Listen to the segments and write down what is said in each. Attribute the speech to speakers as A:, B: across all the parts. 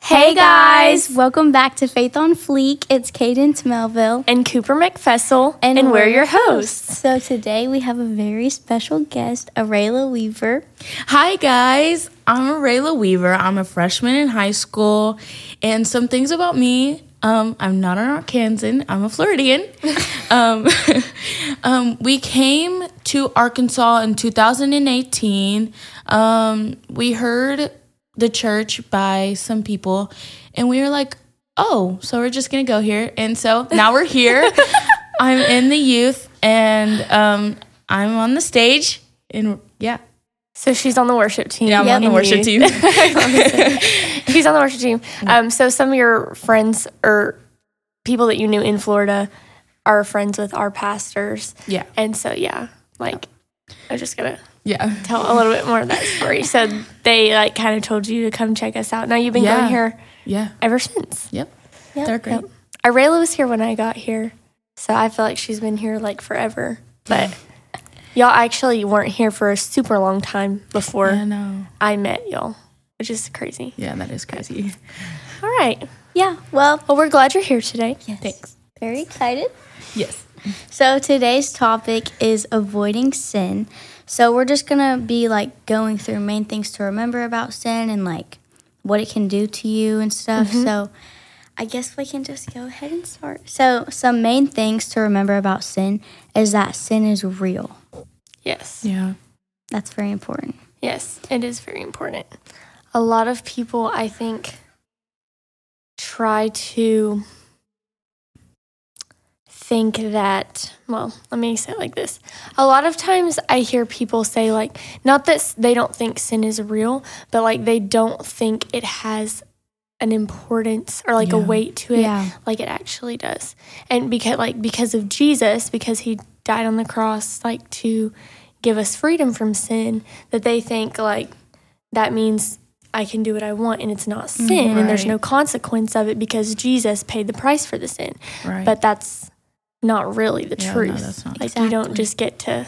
A: Hey guys!
B: Welcome back to Faith on Fleek. It's Cadence Melville.
A: And Cooper McFessel, and we're your hosts.
B: So today we have a very special guest, Arayla Weaver.
C: Hi guys, I'm Arayla Weaver. I'm a freshman in high school, and some things about me. I'm not an Arkansan. I'm a Floridian. We came to Arkansas in 2018. We heard the church by some people, and we were like, oh, so we're just gonna go here. And so now we're here. I'm in the youth, and I'm on the stage, and yeah.
A: So she's on the worship team.
C: Yeah, I'm on the worship team.
A: She's on the worship team. So some of your friends or people that you knew in Florida are friends with our pastors.
C: Yeah.
A: And so, I'm just going to
C: Yeah.
A: tell a little bit more of that story. So they kind of told you to come check us out. Now you've been going here ever since.
C: Yep. They're great.
A: Yep. Arayla was here when I got here. So I feel like she's been here forever. But y'all actually weren't here for a super long time before I met y'all, which is crazy.
C: Yeah, that is crazy.
A: All right.
B: Yeah, well,
A: We're glad you're here today.
B: yes.
C: Thanks.
B: Very excited.
C: Yes.
B: So today's topic is avoiding sin. So we're just going to be going through main things to remember about sin and what it can do to you and stuff. So I guess we can just go ahead and start. So some main things to remember about sin is that sin is real.
A: Yes.
C: Yeah.
B: That's very important.
A: Yes, it is very important. A lot of people, I think, try to think that, well, let me say it like this. A lot of times I hear people say, not that they don't think sin is real, but they don't think it has an importance or a weight to it like it actually does. And because of Jesus, because he died on the cross to give us freedom from sin, that they think that means I can do what I want and it's not sin and there's no consequence of it because Jesus paid the price for the sin.
C: Right.
A: But that's not really the truth.
C: No, that's not.
A: You don't just get to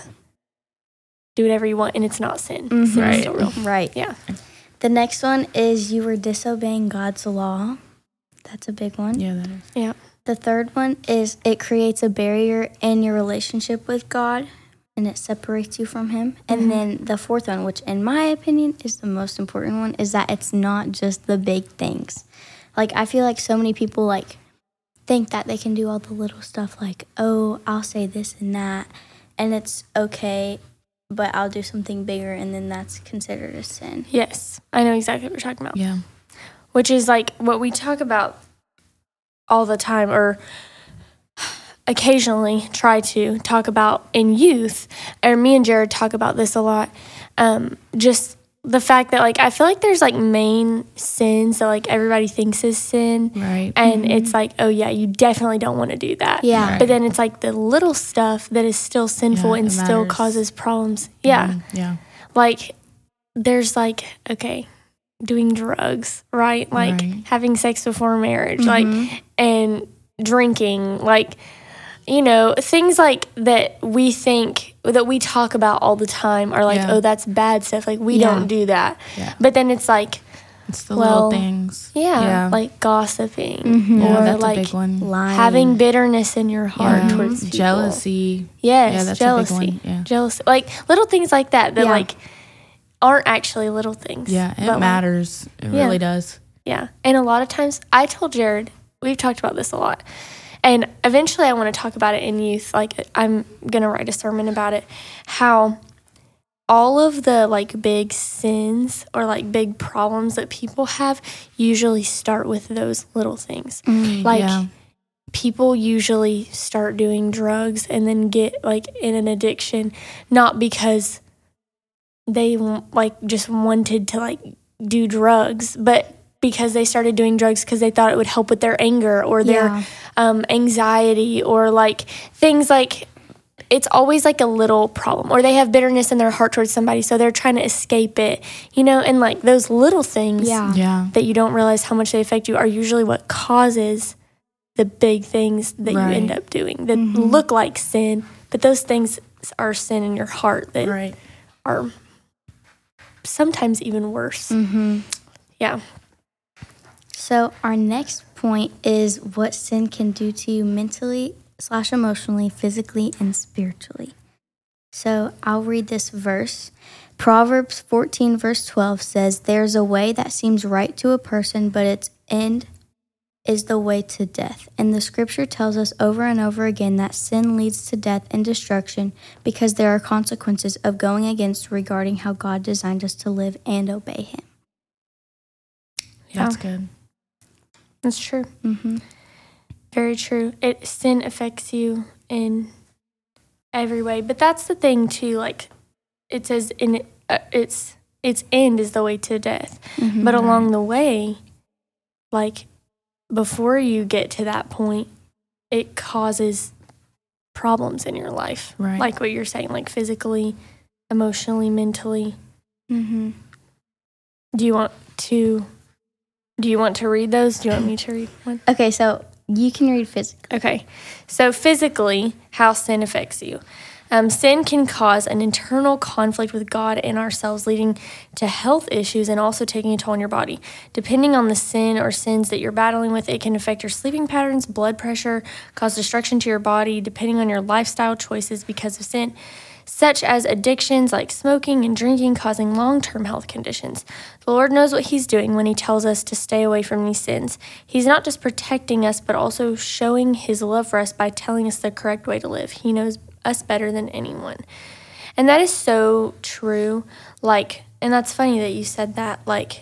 A: do whatever you want and it's not sin. Sin is still real.
B: Right.
A: Yeah.
B: The next one is you were disobeying God's law. That's a big one.
C: Yeah, that is.
A: Yeah.
B: The third one is it creates a barrier in your relationship with God and it separates you from him. And then the fourth one, which in my opinion is the most important one, is that it's not just the big things. I feel like so many people think that they can do all the little stuff oh, I'll say this and that and it's okay, but I'll do something bigger and then that's considered a sin.
A: Yes. I know exactly what you're talking about.
C: Yeah.
A: Which is what we talk about all the time or occasionally try to talk about in youth, or me and Jared talk about this a lot, just the fact that I feel like there's main sins that everybody thinks is sin,
C: Right.
A: and it's oh yeah, you definitely don't want to do that.
B: Yeah.
A: But then it's the little stuff that is still sinful
C: Yeah,
A: and
C: it
A: still
C: matters.
A: causes problems. Yeah.
C: Yeah.
A: There's okay, doing drugs, right?
C: Right.
A: Having sex before marriage, and drinking, things that we think, that we talk about all the time are oh, that's bad stuff. We don't do that.
C: Yeah.
A: But then it's
C: It's the little things.
A: gossiping,
C: Yeah,
A: or
C: that's a big one.
B: Lying.
A: having bitterness in your heart
C: Yeah.
A: towards people.
C: Jealousy.
A: Yes,
C: Yeah, that's
A: jealousy.
C: a big one. Yeah.
A: Jealousy. Little things like that aren't actually little things.
C: Yeah, it
A: but,
C: matters. It
A: Yeah.
C: really does.
A: Yeah. And a lot of times, I told Jared, we've talked about this a lot. And eventually I want to talk about it in youth. I'm going to write a sermon about it. How all of the big sins or big problems that people have usually start with those little things.
C: Yeah.
A: People usually start doing drugs and then get in an addiction, not because they just wanted to do drugs, but because they started doing drugs because they thought it would help with their anger or their anxiety or things it's always a little problem, or they have bitterness in their heart towards somebody, so they're trying to escape it, and those little things that you don't realize how much they affect you are usually what causes the big things that you end up doing that look like sin, but those things are sin in your heart that are sometimes even worse. Yeah.
B: So our next point is what sin can do to you mentally/emotionally, physically, and spiritually. So I'll read this verse. Proverbs 14 verse 12 says, "There's a way that seems right to a person, but its end is the way to death." And the scripture tells us over and over again that sin leads to death and destruction because there are consequences of going against regarding how God designed us to live and obey him.
C: That's good.
A: That's true.
B: Mm-hmm.
A: Very true. Sin affects you in every way. But that's the thing, too. Like, it says its end is the way to death.
B: Mm-hmm.
A: But along the way, like, before you get to that point, it causes problems in your life.
C: Right.
A: Like what you're saying, like physically, emotionally, mentally.
B: Mm-hmm.
A: Do you want to read those? Do you want me to read one?
B: Okay, so you can read physically.
A: Okay. So physically, how sin affects you. Sin can cause an internal conflict with God and ourselves, leading to health issues and also taking a toll on your body. Depending on the sin or sins that you're battling with, it can affect your sleeping patterns, blood pressure, cause destruction to your body, depending on your lifestyle choices because of sin, such as addictions like smoking and drinking, causing long-term health conditions. The Lord knows what he's doing when he tells us to stay away from these sins. He's not just protecting us, but also showing his love for us by telling us the correct way to live. He knows us better than anyone. And that is so true. Like, and that's funny that you said that, like,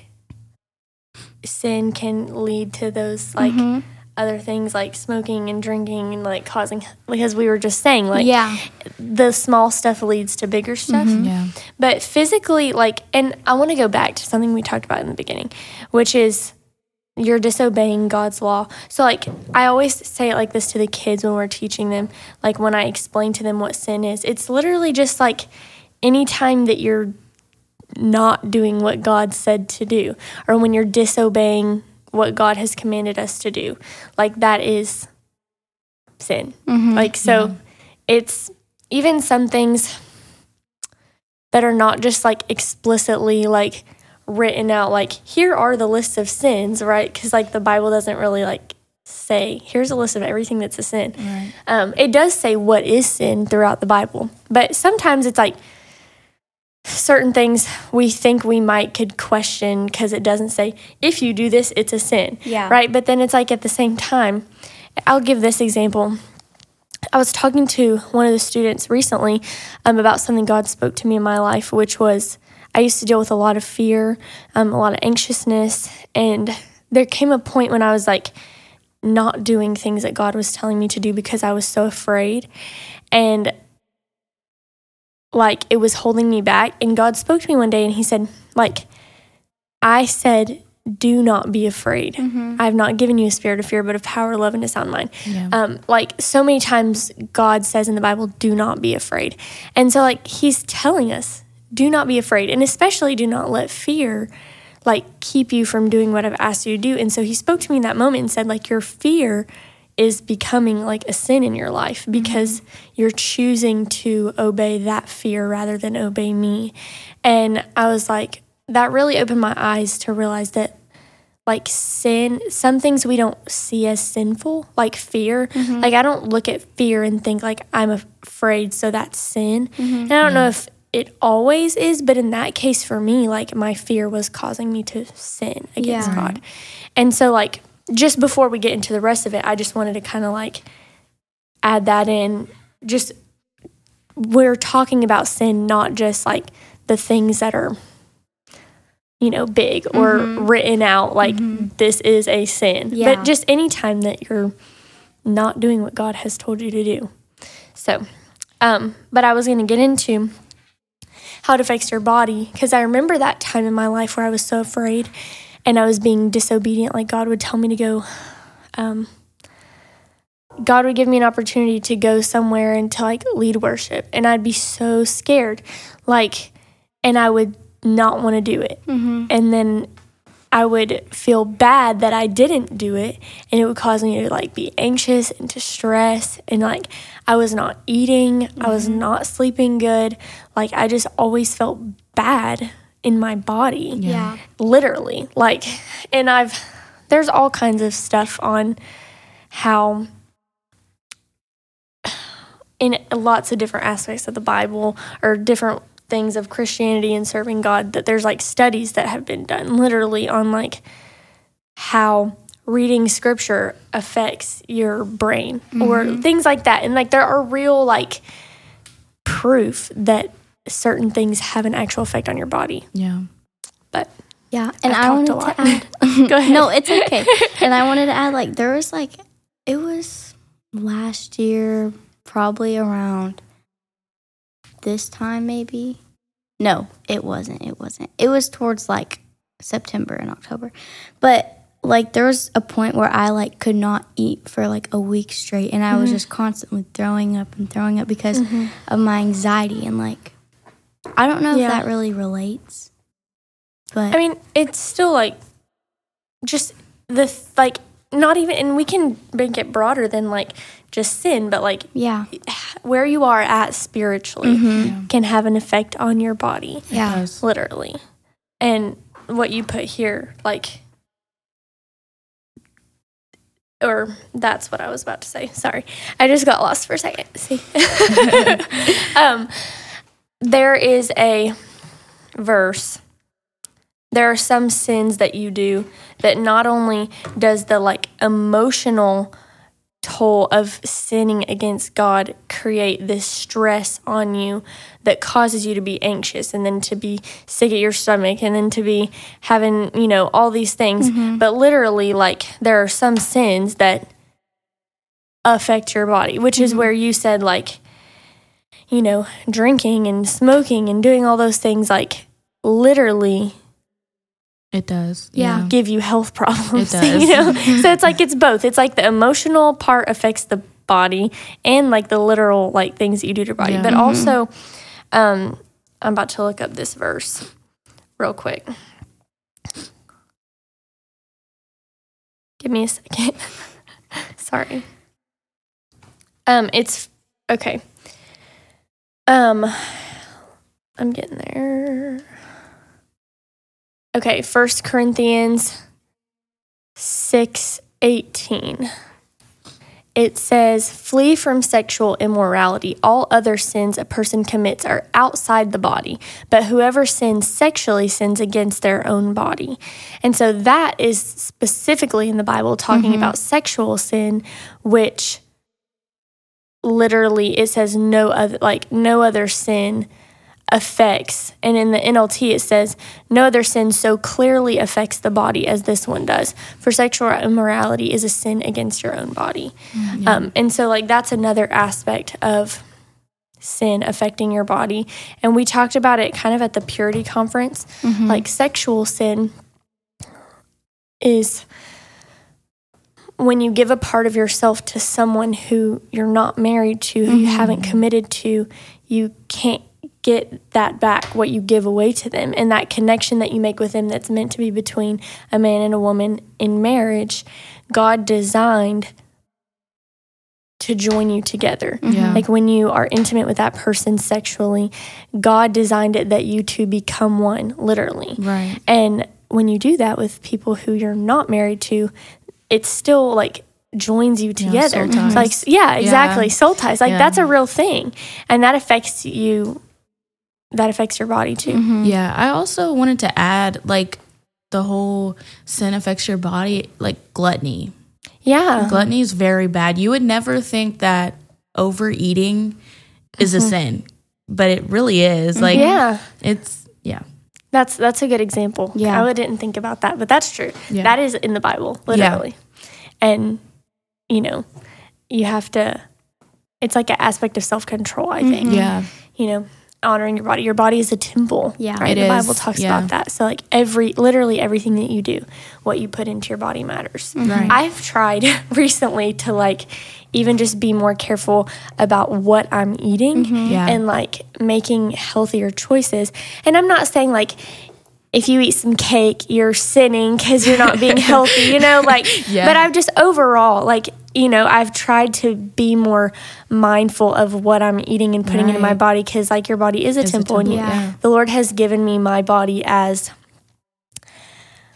A: sin can lead to those, like, other things like smoking and drinking and, like, causing, because we were just saying, like, the small stuff leads to bigger stuff.
C: Yeah.
A: But physically, like, and I want to go back to something we talked about in the beginning, which is you're disobeying God's law. So, like, I always say it like this to the kids when we're teaching them, like, when I explain to them what sin is. It's literally just, like, anytime that you're not doing what God said to do, or when you're disobeying what God has commanded us to do, like, that is sin. Like, so it's even some things that are not just, like, explicitly, like, written out, like, here are the lists of sins, right? Because, like, the Bible doesn't really, like, say, here's a list of everything that's a sin.
C: Right.
A: It does say what is sin throughout the Bible, but sometimes it's, like, certain things we think we could question because it doesn't say, if you do this, it's a sin.
B: Yeah.
A: Right? But then it's, like, at the same time, I'll give this example. I was talking to one of the students recently about something God spoke to me in my life, which was, I used to deal with a lot of fear, a lot of anxiousness, and there came a point when I was, like, not doing things that God was telling me to do because I was so afraid, and, like, it was holding me back. And God spoke to me one day, and he said, like, I said, do not be afraid. I have not given you a spirit of fear, but of power, love, and a sound mind.
C: Yeah.
A: Like, so many times God says in the Bible, do not be afraid. And so, like, he's telling us, do not be afraid, and especially do not let fear, like, keep you from doing what I've asked you to do. And so he spoke to me in that moment and said, like, your fear is becoming, like, a sin in your life because you're choosing to obey that fear rather than obey me. And I was like, that really opened my eyes to realize that, like, sin, some things we don't see as sinful, like fear. Like, I don't look at fear and think, like, I'm afraid, so that's sin. And I don't know if it always is, but in that case for me, like, my fear was causing me to sin against God. And so, like, just before we get into the rest of it, I just wanted to kind of, like, add that in. Just, we're talking about sin, not just, like, the things that are, you know, big or written out, like, this is a sin. But just any time that you're not doing what God has told you to do. So, but I was going to get into how it affects your body, because I remember that time in my life where I was so afraid and I was being disobedient. Like, God would tell me to go, God would give me an opportunity to go somewhere and to, like, lead worship, and I'd be so scared, like, and I would not want to do it. And then I would feel bad that I didn't do it, and it would cause me to, like, be anxious and to stress, and, like, I was not eating, I was not sleeping good, like, I just always felt bad in my body.
B: Yeah.
A: Literally, like, and there's all kinds of stuff on how in lots of different aspects of the Bible or different things of Christianity and serving God, that there's like studies that have been done literally on like how reading scripture affects your brain or things like that. And like there are real like proof that certain things have an actual effect on your body.
C: Yeah.
A: But
B: yeah, and
A: I've
B: I wanted
A: talked
B: to
A: a lot.
B: add.
A: Go ahead.
B: No, it's okay. And I wanted to add, like, there was like, it was last year, probably around this time, maybe. No, it wasn't. It was towards like September and October. But like there was a point where I like could not eat for like a week straight, and I was just constantly throwing up because of my anxiety. And like, I don't know if that really relates, but
A: I mean, it's still like just the like not even, and we can make it broader than like just sin, but like where you are at spiritually can have an effect on your body.
B: Yeah.
A: Literally. And what you put here, like, or that's what I was about to say. Sorry. I just got lost for a second. See? There is a verse. There are some sins that you do that not only does the like emotional toll of sinning against God create this stress on you that causes you to be anxious and then to be sick at your stomach and then to be having, you know, all these things. But literally, like, there are some sins that affect your body, which is where you said, like, you know, drinking and smoking and doing all those things, like, literally
C: It does.
A: give you health problems.
C: It does.
A: You know? So it's like it's both. It's like the emotional part affects the body and like the literal like things that you do to your body.
C: Yeah.
A: But also, I'm about to look up this verse real quick. Give me a second. Sorry. It's okay. I'm getting there. Okay, 1 Corinthians 6:18. It says, "Flee from sexual immorality. All other sins a person commits are outside the body, but whoever sins sexually sins against their own body." And so that is specifically in the Bible talking about sexual sin, which literally it says no other sin affects, and in the NLT it says no other sin so clearly affects the body as this one does, for sexual immorality is a sin against your own body. And so like that's another aspect of sin affecting your body, and we talked about it kind of at the purity conference. Like sexual sin is when you give a part of yourself to someone who you're not married to, who you haven't committed to, you can't get that back, what you give away to them, and that connection that you make with them that's meant to be between a man and a woman in marriage, God designed to join you together. Like when you are intimate with that person sexually, God designed it that you two become one, literally.
C: Right.
A: And when you do that with people who you're not married to, it's still like joins you together.
C: Soul ties.
A: Like, exactly. Soul ties. Like that's a real thing. And that affects you. That affects your body too.
C: Yeah. I also wanted to add, like, the whole sin affects your body, like gluttony.
A: Yeah.
C: Gluttony is very bad. You would never think that overeating is a sin, but it really is. Like, it's,
A: That's a good example.
B: Yeah.
A: I didn't think about that, but that's true.
C: Yeah.
A: That is in the Bible, literally. And, you know, you have to, it's like an aspect of self-control, I think.
C: Yeah.
A: You know, honoring your body. Your body is a temple.
B: Yeah.
A: Right?
C: It
A: The
C: is.
A: Bible talks
C: Yeah.
A: about that. So like literally everything that you do, what you put into your body matters.
C: Right.
A: I've tried recently to like even just be more careful about what I'm eating
C: Yeah.
A: and like making healthier choices. And I'm not saying like if you eat some cake, you're sinning because you're not being healthy, you know, like, but I've just overall, like, you know, I've tried to be more mindful of what I'm eating and putting into my body, because like your body is a temple, and
C: yeah.
A: the Lord has given me my body as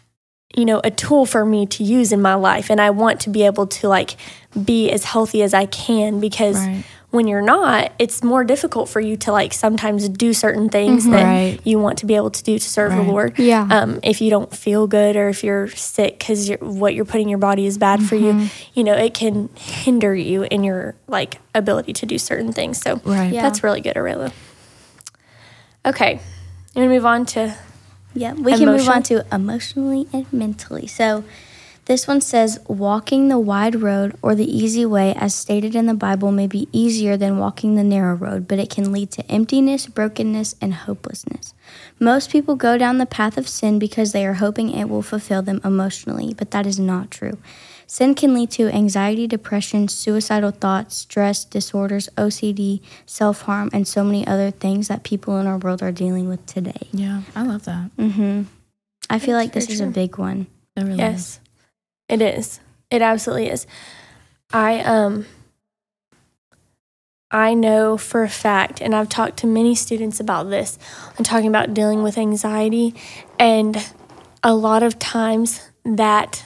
A: a tool for me to use in my life. And I want to be able to like be as healthy as I can, because when you're not, it's more difficult for you to like sometimes do certain things that you want to be able to do to serve the Lord.
B: Yeah.
A: If you don't feel good, or if you're sick because what you're putting in your body is bad for you, it can hinder you in your like ability to do certain things. So that's really good, Aurelia. Okay. You want to move on to
B: we can move on to emotionally and mentally. So this one says, walking the wide road or the easy way, as stated in the Bible, may be easier than walking the narrow road, but it can lead to emptiness, brokenness, and hopelessness. Most people go down the path of sin because they are hoping it will fulfill them emotionally, but that is not true. Sin can lead to anxiety, depression, suicidal thoughts, stress, disorders, OCD, self-harm, and so many other things that people in our world are dealing with today.
C: Yeah, I love that.
B: I feel like this is a big one.
C: It really is.
A: It is. It absolutely is. I know for a fact, and I've talked to many students about this, I'm talking about dealing with anxiety, and a lot of times that,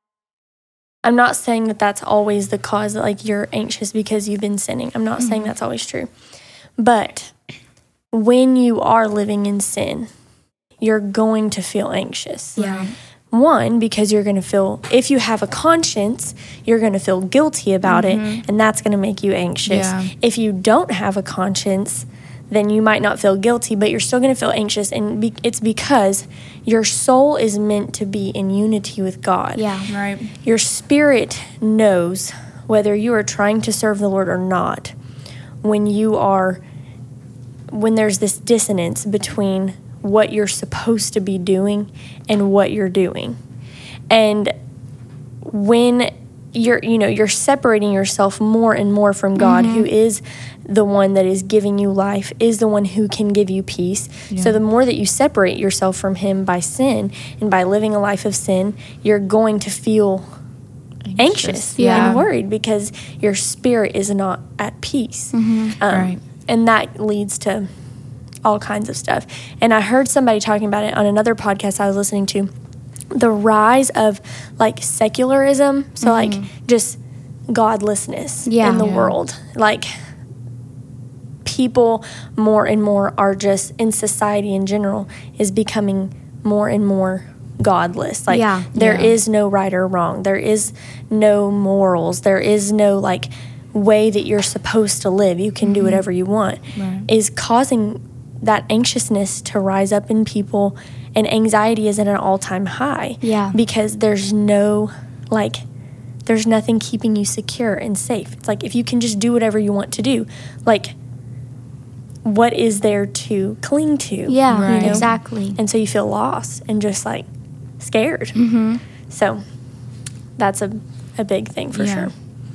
A: I'm not saying that that's always the cause that like you're anxious because you've been sinning. I'm not saying that's always true. But when you are living in sin, you're going to feel anxious.
B: Yeah.
A: One, because you're going to feel, if you have a conscience, you're going to feel guilty about it, and that's going to make you anxious.
C: Yeah.
A: If you don't have a conscience, then you might not feel guilty, but you're still going to feel anxious, and it's because your soul is meant to be in unity with God.
B: Yeah.
C: Right.
A: Your spirit knows whether you are trying to serve the Lord or not. When there's this dissonance between what you're supposed to be doing and what you're doing. And when you're separating yourself more and more from God, who is the one that is giving you life, is the one who can give you peace. Yeah. So the more that you separate yourself from him by sin and by living a life of sin, you're going to feel anxious and worried because your spirit is not at peace. And that leads to all kinds of stuff. And I heard somebody talking about it on another podcast I was listening to, the rise of like secularism, so like just godlessness in the world. Like people more and more are just, in society in general, is becoming more and more godless. Like there is no right or wrong. There is no morals. There is no like way that you're supposed to live. You can do whatever you want. Is causing that anxiousness to rise up in people, and anxiety is at an all-time high. Yeah. Because there's nothing keeping you secure and safe. It's like if you can just do whatever you want to do, like what is there to cling to?
B: Yeah, exactly.
A: And so you feel lost and just like scared. So that's a big thing for sure.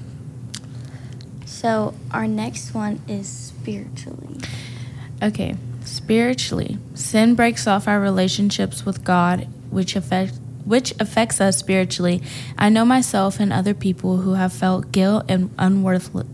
B: So our next one is spiritually.
C: Okay. Spiritually, sin breaks off our relationships with God, which affects us spiritually. I know myself and other people who have felt guilt and unworthiness.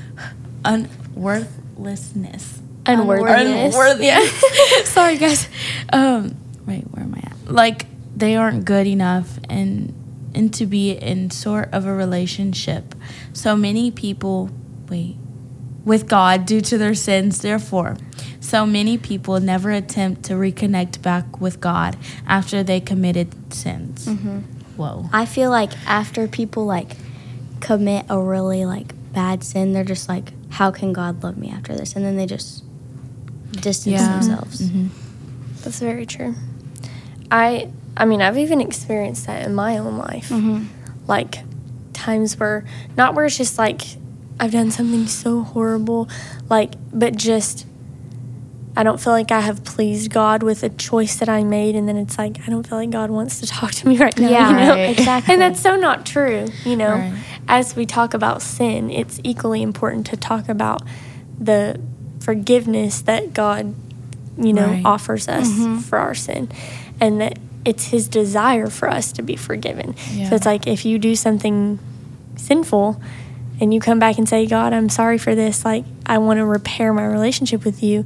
C: Sorry, guys. Wait, where am I at? Like they aren't good enough and to be in sort of a relationship. So many people with God due to their sins. Therefore, so many people never attempt to reconnect back with God after they committed sins. Whoa.
B: I feel like after people like commit a really like bad sin, they're just like, how can God love me after this? And then they just distance themselves.
A: That's very true. I mean, I've even experienced that in my own life. Like times where it's just like I've done something so horrible, like, but just I don't feel like I have pleased God with a choice that I made, and then it's like I don't feel like God wants to talk to me right now.
B: Yeah, exactly.
A: And that's so not true. As we talk about sin, it's equally important to talk about the forgiveness that God, offers us for our sin, and that it's His desire for us to be forgiven. So it's like if you do something sinful and you come back and say, God, I'm sorry for this, like I want to repair my relationship with you,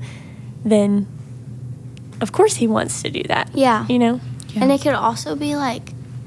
A: then of course He wants to do that.
B: Yeah.
A: Yeah.
B: And it could also be like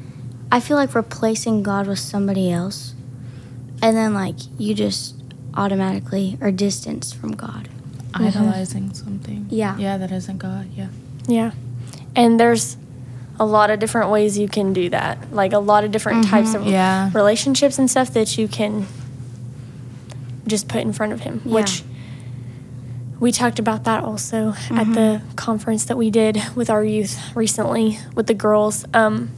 B: I feel like replacing God with somebody else, and then like you just automatically are distanced from God.
C: Idolizing something.
B: Yeah.
C: Yeah, that isn't God. Yeah.
A: Yeah. And there's a lot of different ways you can do that. Like a lot of different types of
C: Yeah.
A: relationships and stuff that you can just put in front of him,
B: Yeah.
A: which we talked about that also at the conference that we did with our youth recently with the girls.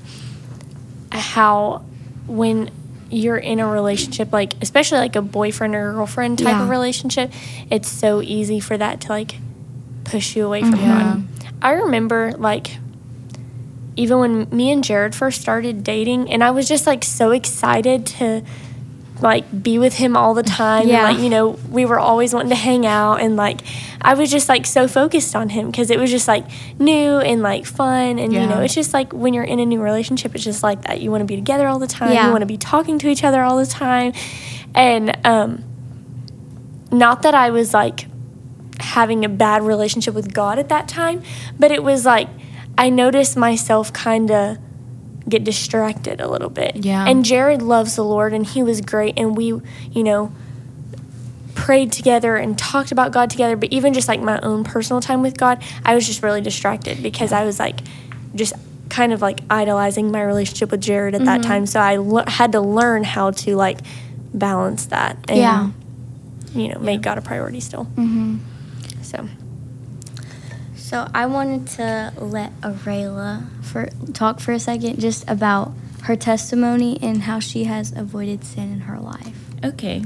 A: How when you're in a relationship, like especially like a boyfriend or girlfriend type of
B: Yeah.
A: relationship, it's so easy for that to like push you away from
C: Yeah.
A: God. I remember like even when me and Jared first started dating, and I was just like so excited to like be with him all the time.
B: Yeah.
A: And like, you know, we were always wanting to hang out, and like I was just like so focused on him because it was just like new and like fun. And you know,
C: Yeah.
A: it's just like when you're in a new relationship, it's just like that. You want to be together all the time.
B: Yeah.
A: You want to be talking to each other all the time. And not that I was like having a bad relationship with God at that time, but it was like I noticed myself kind of get distracted a little bit.
C: Yeah.
A: And Jared loves the Lord, and he was great, and we, you know, prayed together and talked about God together. But even just like my own personal time with God, I was just really distracted because I was like just kind of like idolizing my relationship with Jared at that time. So I had to learn how to like balance that and
B: Yeah.
A: you know, make God a priority still. So
B: So I wanted to let Arayla talk for a second just about her testimony and how she has avoided sin in her life.
C: Okay.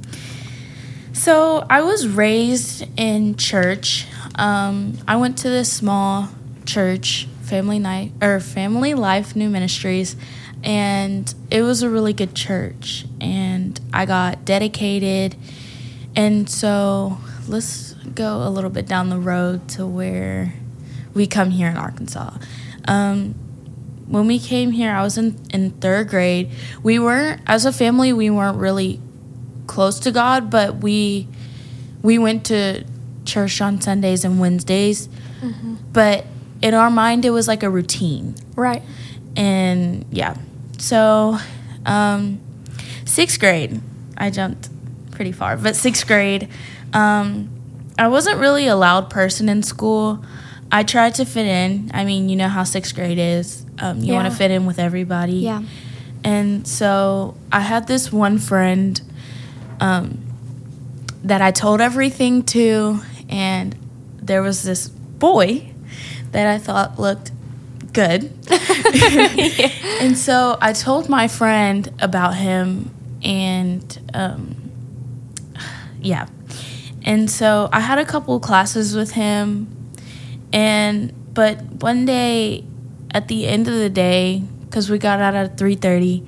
C: So I was raised in church. I went to this small church, Family Life New Ministries, and it was a really good church. And I got dedicated, and so let's go a little bit down the road to where we come here in Arkansas. When we came here, I was in third grade. We weren't, as a family, we weren't really close to God, but we went to church on Sundays and Wednesdays. But in our mind, it was like a routine.
A: right.
C: And yeah, so sixth grade, I jumped pretty far, but sixth grade, I wasn't really a loud person in school. I tried to fit in. I mean, you know how sixth grade is. You want to fit in with everybody.
B: Yeah.
C: And so I had this one friend that I told everything to, and there was this boy that I thought looked good. And so I told my friend about him, and yeah. And so I had a couple classes with him, but one day at the end of the day, because we got out at 3:30,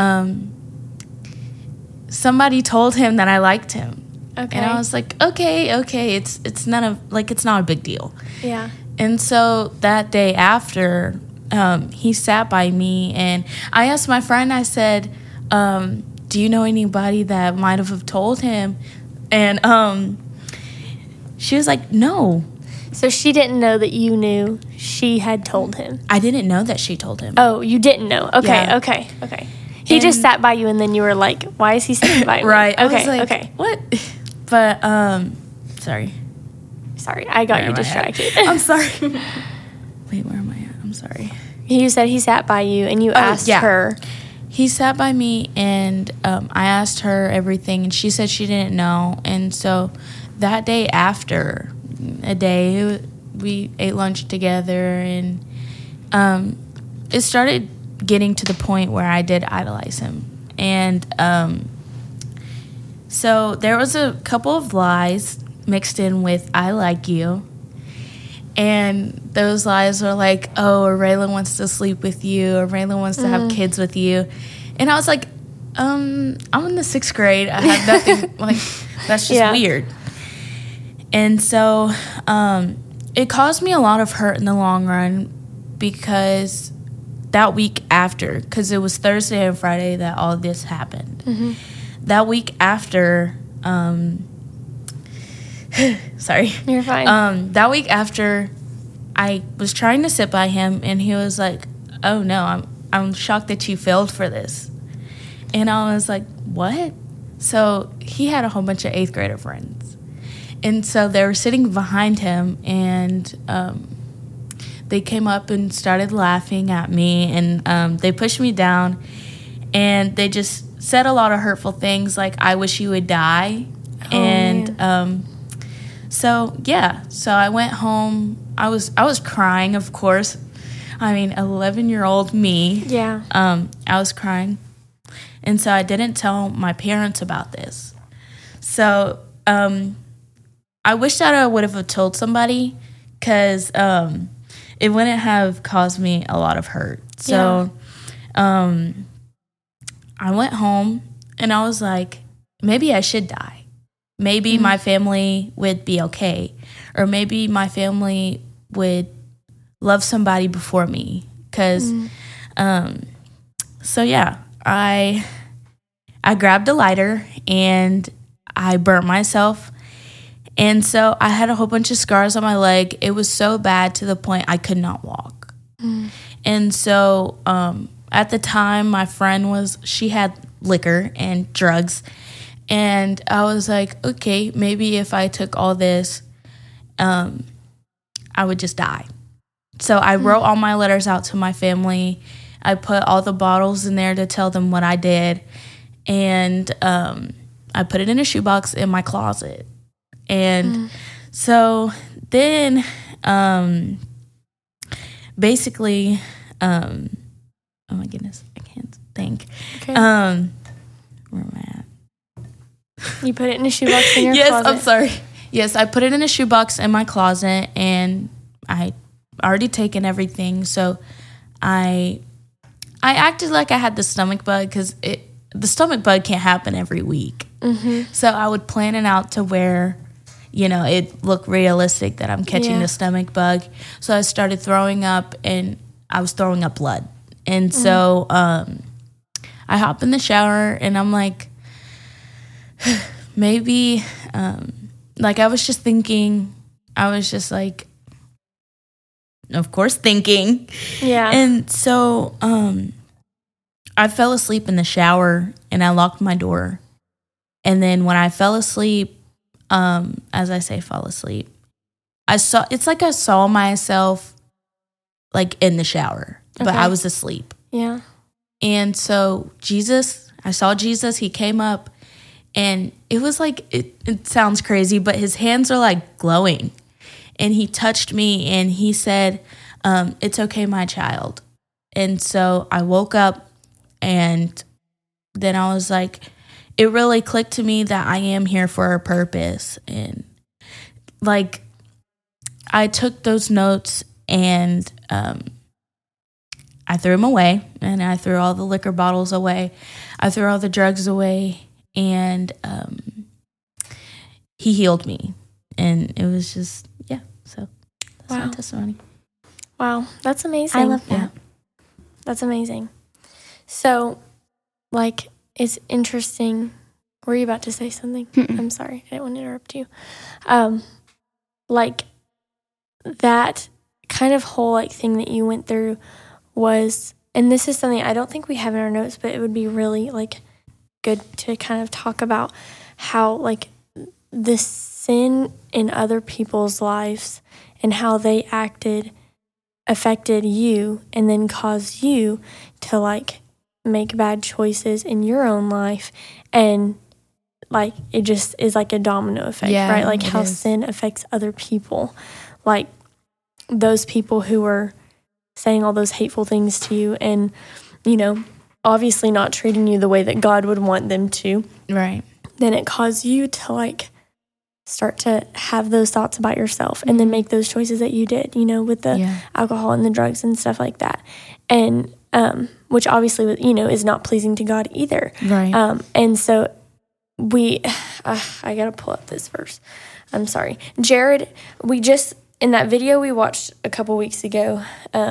C: somebody told him that I liked him.
A: Okay.
C: And I was like, okay, it's not a big deal.
A: Yeah.
C: And so that day after, he sat by me, and I asked my friend, I said, do you know anybody that might have told him? And she was like, no.
A: So she didn't know that you knew she had told him.
C: I didn't know that she told him.
A: Oh, you didn't know. Okay,
C: Yeah.
A: okay. He just sat by you, and then you were like, why is he sitting by me?
C: Right. I
A: Okay,
C: was like,
A: okay.
C: what? But, sorry.
A: Sorry, I got
C: Where
A: you
C: am I at?
A: distracted.
C: I'm sorry. Wait, where am I at? I'm sorry.
A: You said he sat by you, and you asked
C: yeah.
A: her.
C: He sat by me, and I asked her everything, and she said she didn't know. And so that day after a day, we ate lunch together, and it started getting to the point where I did idolize him. And so there was a couple of lies mixed in with "I like you," and those lies were like, "Oh, or Raylan wants to sleep with you, or Raylan wants to have kids with you," and I was like, I'm in the sixth grade. I have nothing like that's just weird." And so it caused me a lot of hurt in the long run, because that week after, because it was Thursday and Friday that all this happened. That week after, sorry.
A: You're fine.
C: That week after, I was trying to sit by him, and he was like, "Oh no, I'm shocked that you failed for this. And I was like, what? So he had a whole bunch of 8th grader friends. And so they were sitting behind him, and they came up and started laughing at me, and they pushed me down, and they just said a lot of hurtful things like, I wish you would die. So I went home. I was crying, of course. I mean, 11-year-old me.
A: Yeah.
C: I was crying. And so I didn't tell my parents about this. So I wish that I would have told somebody, because it wouldn't have caused me a lot of hurt. So I went home, and I was like, maybe I should die. Maybe my family would be okay. Or maybe my family would love somebody before me. Because, I grabbed a lighter, and I burnt myself. And so I had a whole bunch of scars on my leg. It was so bad to the point I could not walk. And so at the time, my friend she had liquor and drugs. And I was like, okay, maybe if I took all this, I would just die. So I wrote all my letters out to my family. I put all the bottles in there to tell them what I did. And I put it in a shoebox in my closet. And so then basically, oh my goodness, I can't think.
A: Okay.
C: Where am I at?
A: You put it in a shoebox in your
C: yes,
A: closet.
C: I'm sorry. Yes, I put it in a shoebox in my closet, and I already taken everything. So I acted like I had the stomach bug, because the stomach bug can't happen every week. So I would plan it out to where, it looked realistic that I'm catching the stomach bug. So I started throwing up, and I was throwing up blood. And so I hop in the shower, and I'm like, maybe, I was just thinking, of course, thinking.
A: Yeah.
C: And so I fell asleep in the shower, and I locked my door. And then when I fell asleep, as I say, fall asleep, it's like I saw myself in the shower, but I was asleep.
A: Yeah.
C: And so I saw Jesus, he came up, and it was it sounds crazy, but his hands are glowing. And he touched me, and he said, it's okay, my child. And so I woke up, and then I was like, it really clicked to me that I am here for a purpose. And I took those notes, and I threw them away, and I threw all the liquor bottles away. I threw all the drugs away, and he healed me. And it was just, so that's my testimony.
A: Wow, that's amazing.
B: I love that.
C: Yeah.
A: That's amazing. So, it's interesting. Were you about to say something? I'm sorry. I didn't want to interrupt you. That kind of whole thing that you went through was, and this is something I don't think we have in our notes, but it would be really good to kind of talk about how the sin in other people's lives and how they affected you, and then caused you to make bad choices in your own life. And it just is a domino effect, right? How sin affects other people. Those people who were saying all those hateful things to you, and, obviously not treating you the way that God would want them to.
C: Right.
A: Then it caused you to start to have those thoughts about yourself, and then make those choices that you did, with the alcohol and the drugs and stuff like that. And, which obviously, is not pleasing to God either.
C: Right.
A: And so I got to pull up this verse. I'm sorry. Jared, in that video we watched a couple weeks ago,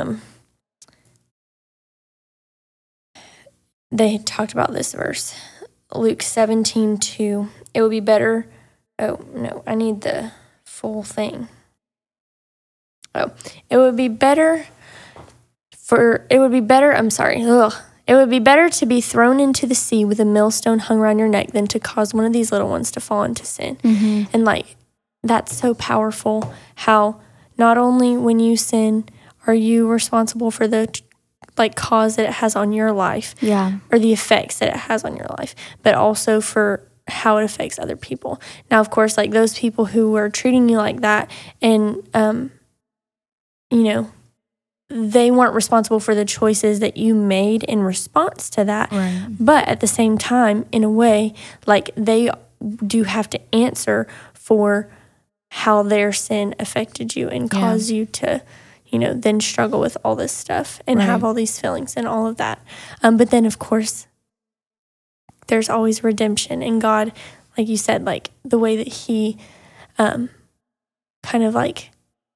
A: they talked about this verse, Luke 17:2. It would be better. Oh, no, I need the full thing. Oh, it would be better it would be better to be thrown into the sea with a millstone hung around your neck than to cause one of these little ones to fall into sin. And like, that's so powerful how not only when you sin are you responsible for the like cause that it has on your life, or the effects that it has on your life, but also for how it affects other people. Now, of course, like those people who were treating you like that, and you know, they weren't responsible for the choices that you made in response to that.
C: Right.
A: But at the same time, in a way, like they do have to answer for how their sin affected you and caused you to, you know, then struggle with all this stuff and have all these feelings and all of that. But then, of course, there's always redemption. And God, like you said, like the way that he kind of like,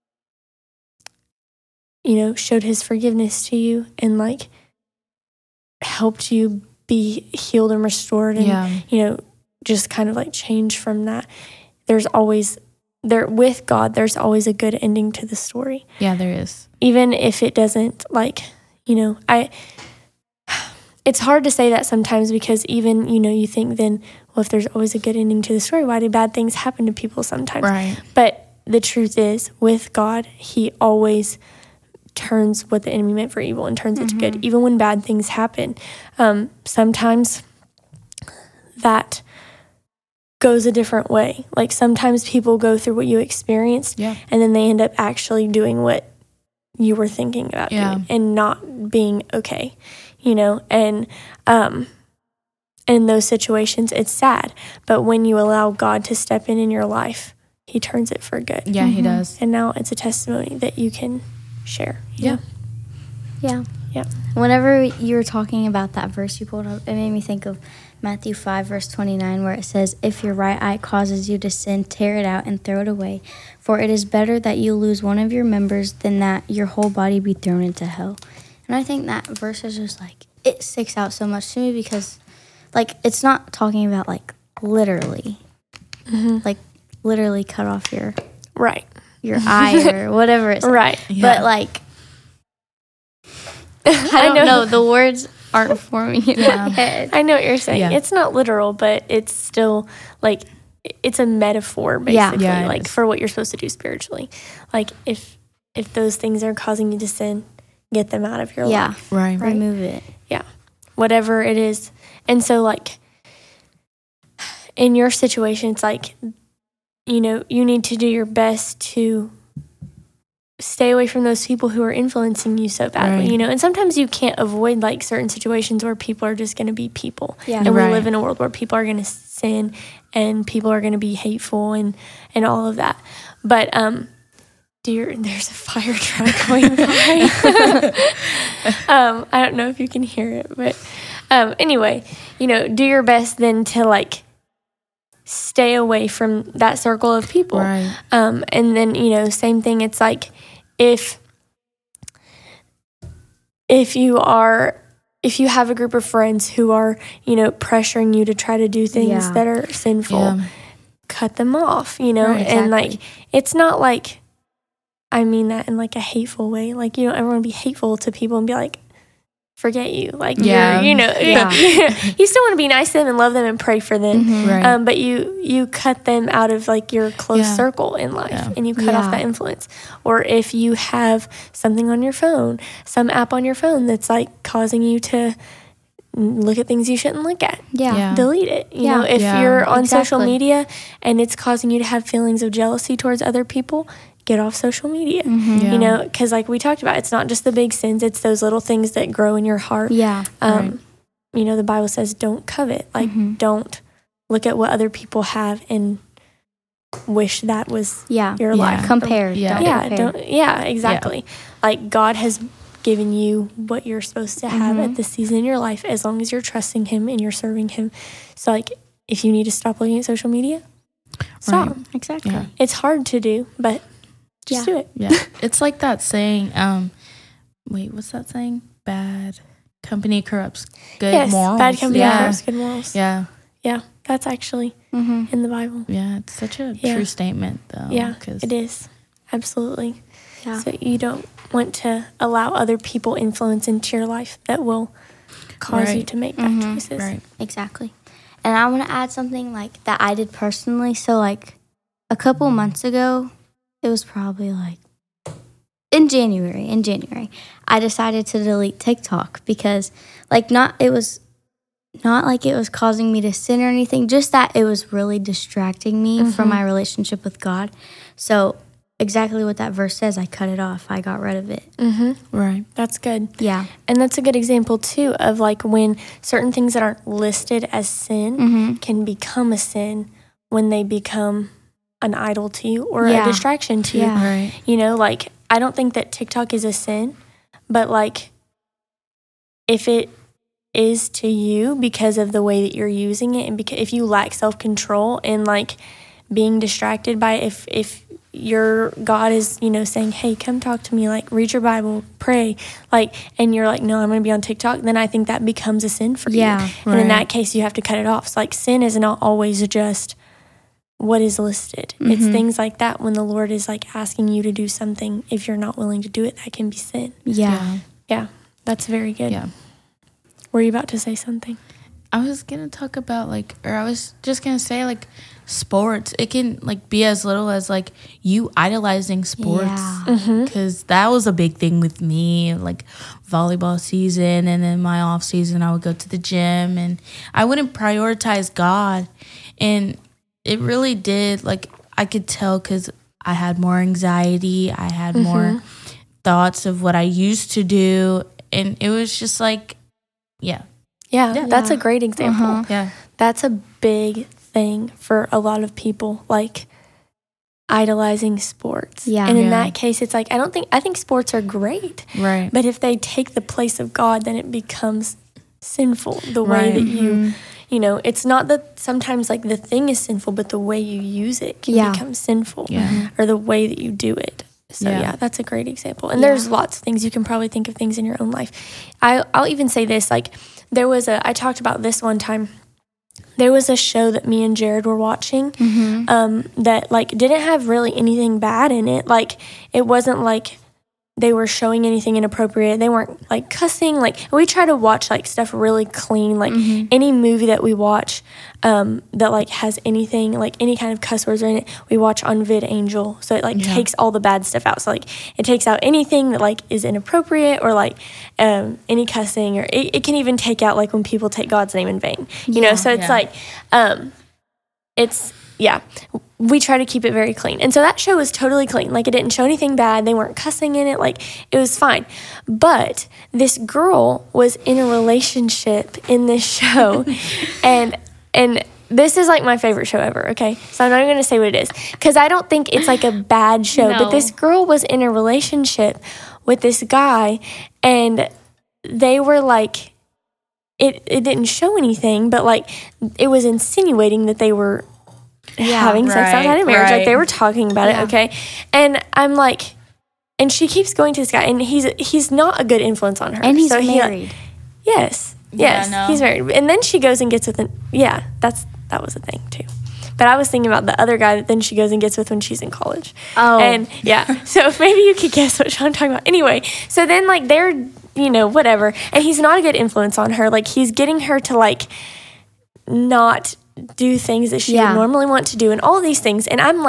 A: you know, showed his forgiveness to you and like helped you be healed and restored and, you know, just kind of like change from that. There's always, with God, there's always a good ending to the story.
C: Yeah, there is. Even
A: if it doesn't, like, you know, it's hard to say that sometimes because even, you know, you think then, well, if there's always a good ending to the story, why do bad things happen to people sometimes?
C: Right.
A: But the truth is, with God, he always turns what the enemy meant for evil and turns it to good, even when bad things happen. Sometimes that goes a different way. Like sometimes people go through what you experienced and then they end up actually doing what you were thinking about doing and not being okay, you know? And in those situations, it's sad. But when you allow God to step in your life, he turns it for good.
C: Yeah, he does.
A: And now it's a testimony that you can share.
B: Yeah. Whenever you were talking about that verse you pulled up, it made me think of Matthew 5, verse 29, where it says, "If your right eye causes you to sin, tear it out and throw it away. For it is better that you lose one of your members than that your whole body be thrown into hell." And I think that verse is just like, it sticks out so much to me because, like, it's not talking about, like, literally. Like, literally cut off your eye or whatever it's
A: right.
B: But, like, I don't know. The words aren't forming in my head.
A: I know what you're saying. It's not literal, but it's still like it's a metaphor, basically, like for what you're supposed to do spiritually. Like if those things are causing you to sin, get them out of your life.
B: Right. Remove it.
A: Yeah, whatever it is. And so, like in your situation, it's like, you know, you need to do your best to stay away from those people who are influencing you so badly, you know. And sometimes you can't avoid like certain situations where people are just going to be people. And we live in a world where people are going to sin and people are going to be hateful and all of that. But there's a fire truck going by. I don't know if you can hear it, but anyway, you know, do your best then to like stay away from that circle of people. And then, you know, same thing. It's like if you have a group of friends who are, you know, pressuring you to try to do things that are sinful, cut them off, you know. And like, it's not like, I mean that in like a hateful way. Like, you don't ever want to be hateful to people and be like, forget you. Like, you're, you know, you still want to be nice to them and love them and pray for them. But you cut them out of like your close circle in life and you cut off that influence. Or if you have something on your phone, some app on your phone that's like causing you to look at things you shouldn't look at. Delete it. You know, if you're on social media and it's causing you to have feelings of jealousy towards other people, get off social media, you know, because like we talked about, it's not just the big sins, it's those little things that grow in your heart. You know, the Bible says don't covet, like don't look at what other people have and wish that was your life.
B: Compare.
A: Exactly. Like God has given you what you're supposed to have at this season in your life as long as you're trusting him and you're serving him. So like if you need to stop looking at social media, stop.
B: Exactly.
A: It's hard to do, but just do it.
C: It's like that saying, wait, what's that saying? Bad company corrupts good morals.
A: Bad company corrupts good morals.
C: Yeah,
A: that's actually in the Bible.
C: Yeah, it's such a true statement, though.
A: Yeah, it is. Absolutely.
B: Yeah.
A: So you don't want to allow other people influence into your life that will cause you
C: Right.
A: to make bad choices.
C: Right.
B: Exactly. And I want to add something like that I did personally. So like a couple months ago, it was probably like in January, I decided to delete TikTok because it was not like it was causing me to sin or anything, just that it was really distracting me from my relationship with God. So exactly what that verse says, I cut it off. I got rid of it.
C: Right.
A: That's good.
B: Yeah.
A: And that's a good example, too, of like when certain things that aren't listed as sin can become a sin when they become an idol to you or a distraction to you.
B: Yeah.
C: Right.
A: You know, like, I don't think that TikTok is a sin, but like, if it is to you because of the way that you're using it, and because if you lack self-control and like being distracted by it, if your God is, you know, saying, hey, come talk to me, like read your Bible, pray, like, and you're like, no, I'm going to be on TikTok, then I think that becomes a sin for
B: Yeah,
A: you. And in
C: right.
A: that case, you have to cut it off. So like sin is not always just what is listed. It's things like that when the Lord is like asking you to do something. If you're not willing to do it, that can be sin.
B: Yeah.
A: Yeah, that's very good.
C: Yeah.
A: Were you about to say something?
C: I was gonna talk about I was just gonna say sports. It can be as little as you idolizing sports,
B: Yeah.
C: because that was a big thing with me. Volleyball season, and then my off season, I would go to the gym, and I wouldn't prioritize God, and it really did. I could tell because I had more anxiety. I had more thoughts of what I used to do, and it was just
A: Yeah, that's a great example.
C: yeah.
A: That's a big thing for a lot of people, idolizing sports.
B: Yeah.
A: And in
C: Yeah.
A: that case, it's I think sports are great.
C: Right.
A: But if they take the place of God, then it becomes sinful. The way
C: Right.
A: that you know, it's not that sometimes the thing is sinful, but the way you use it can become sinful.
C: Yeah.
A: Or the way that you do it. So
C: Yeah.
A: yeah, that's a great example. And there's lots of things. You can probably think of things in your own life. I'll even say this, I talked about this one time. There was a show that me and Jared were watching that didn't have really anything bad in it. It wasn't they were showing anything inappropriate. They weren't cussing. We try to watch stuff really clean. Any movie that we watch that has anything any kind of cuss words in it, we watch on VidAngel. So it takes all the bad stuff out. So it takes out anything that is inappropriate or any cussing, or it can even take out when people take God's name in vain. You know, so it's we try to keep it very clean. And so that show was totally clean. It didn't show anything bad. They weren't cussing in it. It was fine. But this girl was in a relationship in this show. and this is my favorite show ever, okay? So I'm not even going to say what it is, because I don't think it's a bad show.
B: No.
A: But this girl was in a relationship with this guy, and they were it didn't show anything, but it was insinuating that they were having sex outside of marriage.
C: right.
A: They were talking about it, okay? And I'm and she keeps going to this guy, and he's not a good influence on her.
B: And he's
A: so
B: married.
A: Yes,
C: no.
A: he's married. And then she goes and gets with that was a thing too. But I was thinking about the other guy that then she goes and gets with when she's in college.
B: Oh.
A: And so maybe you could guess what I'm talking about. Anyway, so then they're, whatever. And he's not a good influence on her. He's getting her to not do things that she would normally want to do and all these things. And I'm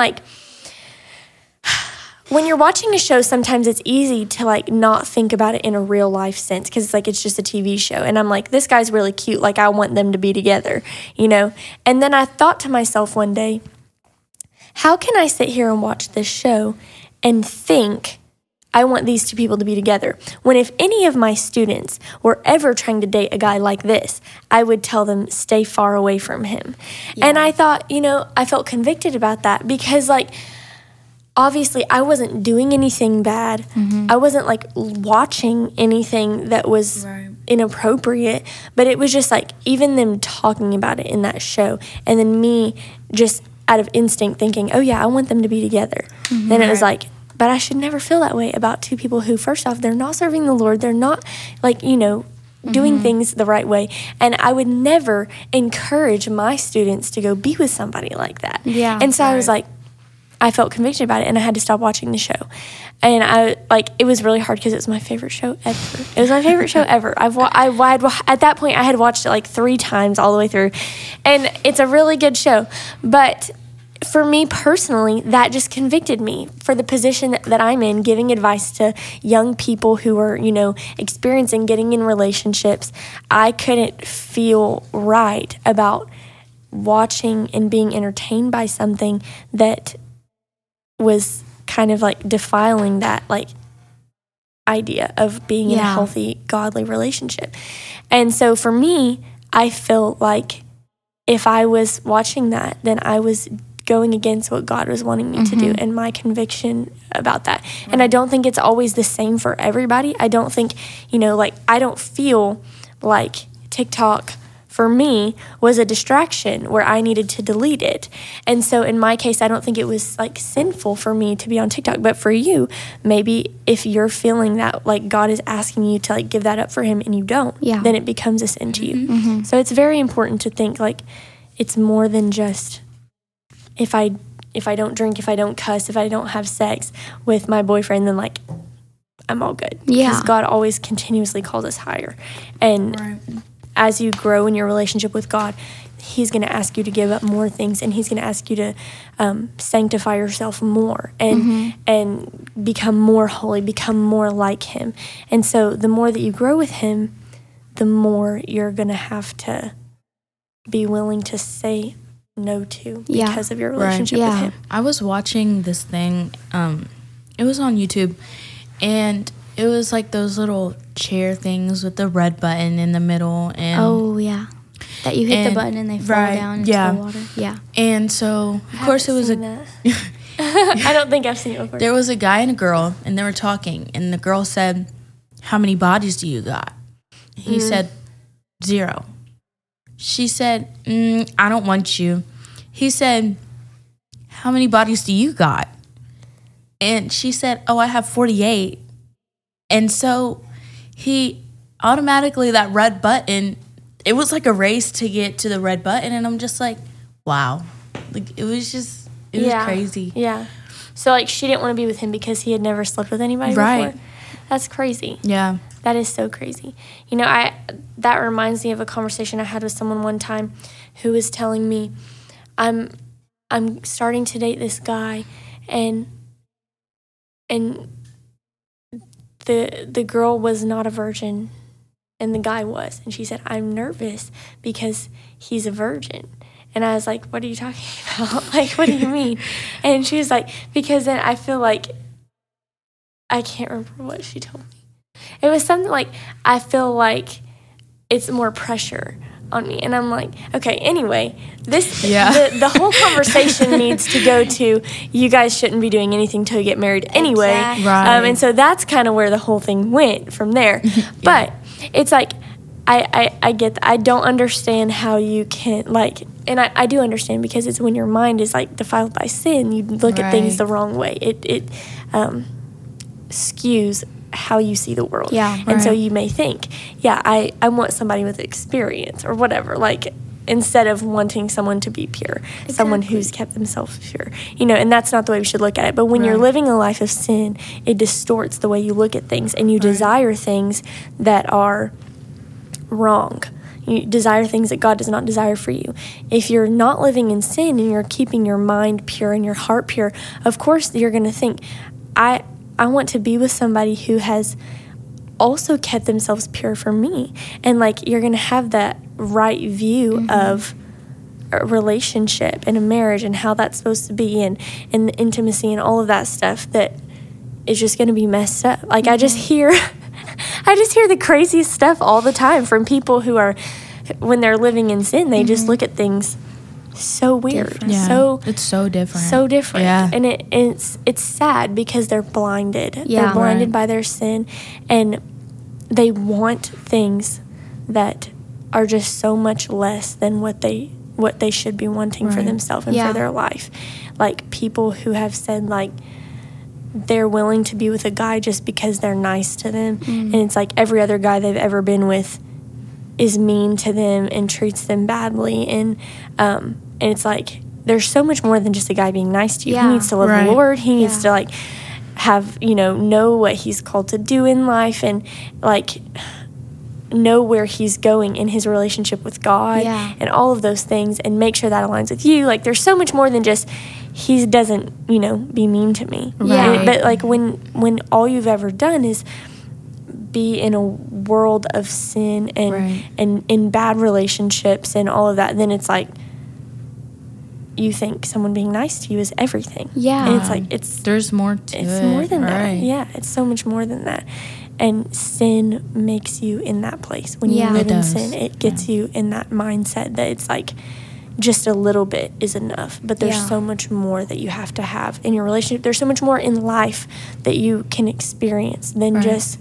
A: when you're watching a show, sometimes it's easy to not think about it in a real life sense, because it's just a TV show. And I'm this guy's really cute. I want them to be together, And then I thought to myself one day, how can I sit here and watch this show and think I want these two people to be together, when if any of my students were ever trying to date a guy like this, I would tell them stay far away from him. And I thought, I felt convicted about that, because obviously I wasn't doing anything bad. I wasn't watching anything that was inappropriate, but it was just even them talking about it in that show, and then me just out of instinct thinking, oh yeah, I want them to be together. Then it was but I should never feel that way about two people who, first off, they're not serving the Lord. They're not doing things the right way. And I would never encourage my students to go be with somebody like that.
B: Yeah.
A: And so I was I felt convicted about it, and I had to stop watching the show. And it was really hard because it was my favorite show ever. It was my favorite show ever. At that point, I had watched it like 3 times all the way through, and it's a really good show. But for me personally, that just convicted me for the position that I'm in, giving advice to young people who are, experiencing getting in relationships. I couldn't feel right about watching and being entertained by something that was kind of like defiling that like idea of being in a healthy, godly relationship. And so for me, I felt like if I was watching that, then I was going against what God was wanting me to do and my conviction about that. Right. And I don't think it's always the same for everybody. I don't think, I don't feel like TikTok for me was a distraction where I needed to delete it. And so in my case, I don't think it was like sinful for me to be on TikTok. But for you, maybe if you're feeling that like God is asking you to like give that up for him and you don't, then it becomes a sin to you. Mm-hmm. So it's very important to think like it's more than just if I don't drink, if I don't cuss, if I don't have sex with my boyfriend, then like I'm all good. Because God always continuously calls us higher. And as you grow in your relationship with God, he's going to ask you to give up more things, and he's going to ask you to sanctify yourself more and become more holy, become more like him. And so the more that you grow with him, the more you're going to have to be willing to say no to because of your relationship with him.
C: I was watching this thing. It was on YouTube, and it was like those little chair things with the red button in the middle. And
B: that you hit the button and they fall down into the water. Yeah.
C: And so, of course, it was
A: I don't think I've seen it before.
C: There was a guy and a girl, and they were talking, and the girl said, "How many bodies do you got?" He said, 0. She said, "I don't want you." He said, "How many bodies do you got?" And she said, "Oh, I have 48. And so he automatically, that red button, it was like a race to get to the red button. And I'm just like, wow. Like, it was crazy.
A: Yeah. So, like, she didn't want to be with him because he had never slept with anybody before. That's crazy.
C: Yeah.
A: That is so crazy. That reminds me of a conversation I had with someone one time who was telling me, I'm starting to date this guy, and the girl was not a virgin and the guy was. And she said, "I'm nervous because he's a virgin." And I was like, "What are you talking about? Like, what do you mean?" And she was like, "Because then I feel like," I can't remember what she told me. It was something like, "I feel like it's more pressure on me." And I'm like, okay, anyway, the whole conversation needs to go to, you guys shouldn't be doing anything till you get married anyway.
B: Exactly.
A: And so that's kind of where the whole thing went from there. But it's like, I get that. I don't understand how you can, like, and I do understand, because it's when your mind is like defiled by sin, you look at things the wrong way. It skews how you see the world. And so you may think, I want somebody with experience or whatever, like, instead of wanting someone to be pure, someone who's kept themselves pure, and that's not the way we should look at it. But when you're living a life of sin, it distorts the way you look at things, and you desire things that are wrong. You desire things that God does not desire for you. If you're not living in sin and you're keeping your mind pure and your heart pure, of course you're going to think, I want to be with somebody who has also kept themselves pure for me. And like, you're going to have that right view of a relationship and a marriage and how that's supposed to be, and the intimacy and all of that stuff that is just going to be messed up. Like, I just hear the craziest stuff all the time from people who are, when they're living in sin, they just look at things so weird.
C: It's so different.
A: And it's sad because they're blinded. They're blinded by their sin, and they want things that are just so much less than what they should be wanting for themselves and for their life. Like, people who have said, like, they're willing to be with a guy just because they're nice to them, and it's like every other guy they've ever been with is mean to them and treats them badly, and it's like there's so much more than just a guy being nice to you.
B: Yeah.
A: He needs to love
C: Right.
A: the Lord. He needs
B: Yeah.
A: to like have, know what he's called to do in life, and like know where he's going in his relationship with God,
B: Yeah.
A: and all of those things, and make sure that aligns with you. Like there's so much more than just he doesn't, be mean to me.
B: Yeah.
A: But like when all you've ever done is be in a world of sin and
C: Right.
A: and in bad relationships and all of that, then it's like you think someone being nice to you is everything.
B: Yeah.
A: And it's like
C: There's more to it.
A: it's more than that.
C: Right.
A: Yeah, it's so much more than that. And sin makes you in that place. When
B: Yeah.
A: you live
C: It
A: in
C: does.
A: sin, it gets you in that mindset that it's like just a little bit is enough. But there's
B: Yeah.
A: so much more that you have to have in your relationship. There's so much more in life that you can experience than
C: Right.
A: just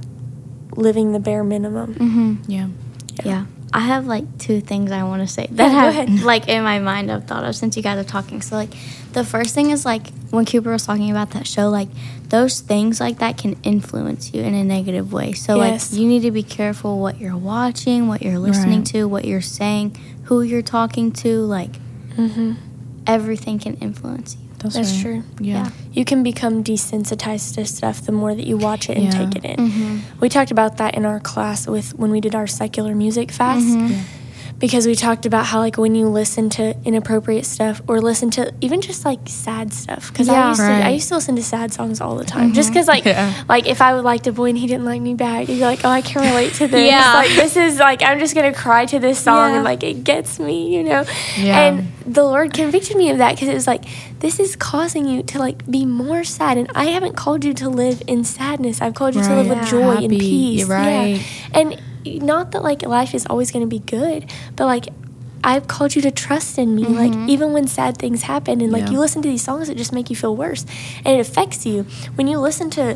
A: living the bare minimum.
B: Mm-hmm.
C: Yeah.
B: Yeah. I have like two things I want to say
A: Yeah,
B: that
A: go
B: have
A: ahead.
B: like in my mind I've thought of since you guys are talking. So like the first thing is like when Cooper was talking about that show, like those things like that can influence you in a negative way. So
A: Yes.
B: like you need to be careful what you're watching, what you're listening
C: Right.
B: to, what you're saying, who you're talking to. Like
A: Mm-hmm.
B: everything can influence you.
A: That's
C: right.
A: true.
C: Yeah.
A: You can become desensitized to stuff the more that you watch it and
C: Yeah.
A: take it in.
B: Mm-hmm.
A: We talked about that in our class when we did our secular music fast.
B: Mm-hmm.
C: Yeah.
A: Because we talked about how like when you listen to inappropriate stuff or listen to even just like sad stuff, because
B: Yeah.
A: I
C: Right.
A: used to listen to sad songs all the time, just because like
C: Yeah.
A: like if I would liked a boy and he didn't like me back, you'd be like, oh, I can relate to this.
B: Yeah.
A: Like this is like I'm just gonna cry to this song
B: Yeah.
A: and like it gets me,
C: Yeah.
A: And the Lord convicted me of that because it was like this is causing you to like be more sad, and I haven't called you to live in sadness. I've called you to live
C: Right.
A: with joy and
C: Happy.
A: peace.
C: You're right.
A: Yeah. And not that like life is always going to be good, but like I've called you to trust in me, like even when sad things happen, and like
C: Yeah.
A: you listen to these songs that just make you feel worse, and it affects you when you listen to.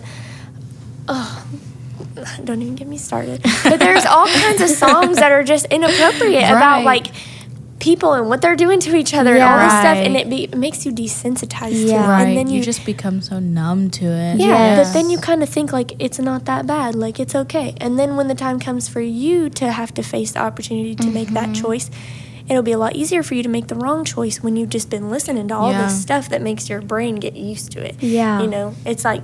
A: Oh, don't even get me started. But there's all kinds of songs that are just inappropriate about
C: Right.
A: like people and what they're doing to each other and all this stuff, and
C: Right.
A: it makes you desensitized to
B: Yeah.
A: it,
C: Right.
A: and then
C: you just become so numb to it.
A: yeah,
B: Yes.
A: but then you kind of think like it's not that bad, like it's okay. And then when the time comes for you to have to face the opportunity to make that choice, it'll be a lot easier for you to make the wrong choice when you've just been listening to all
C: Yeah.
A: this stuff that makes your brain get used to it.
B: Yeah.
A: It's like,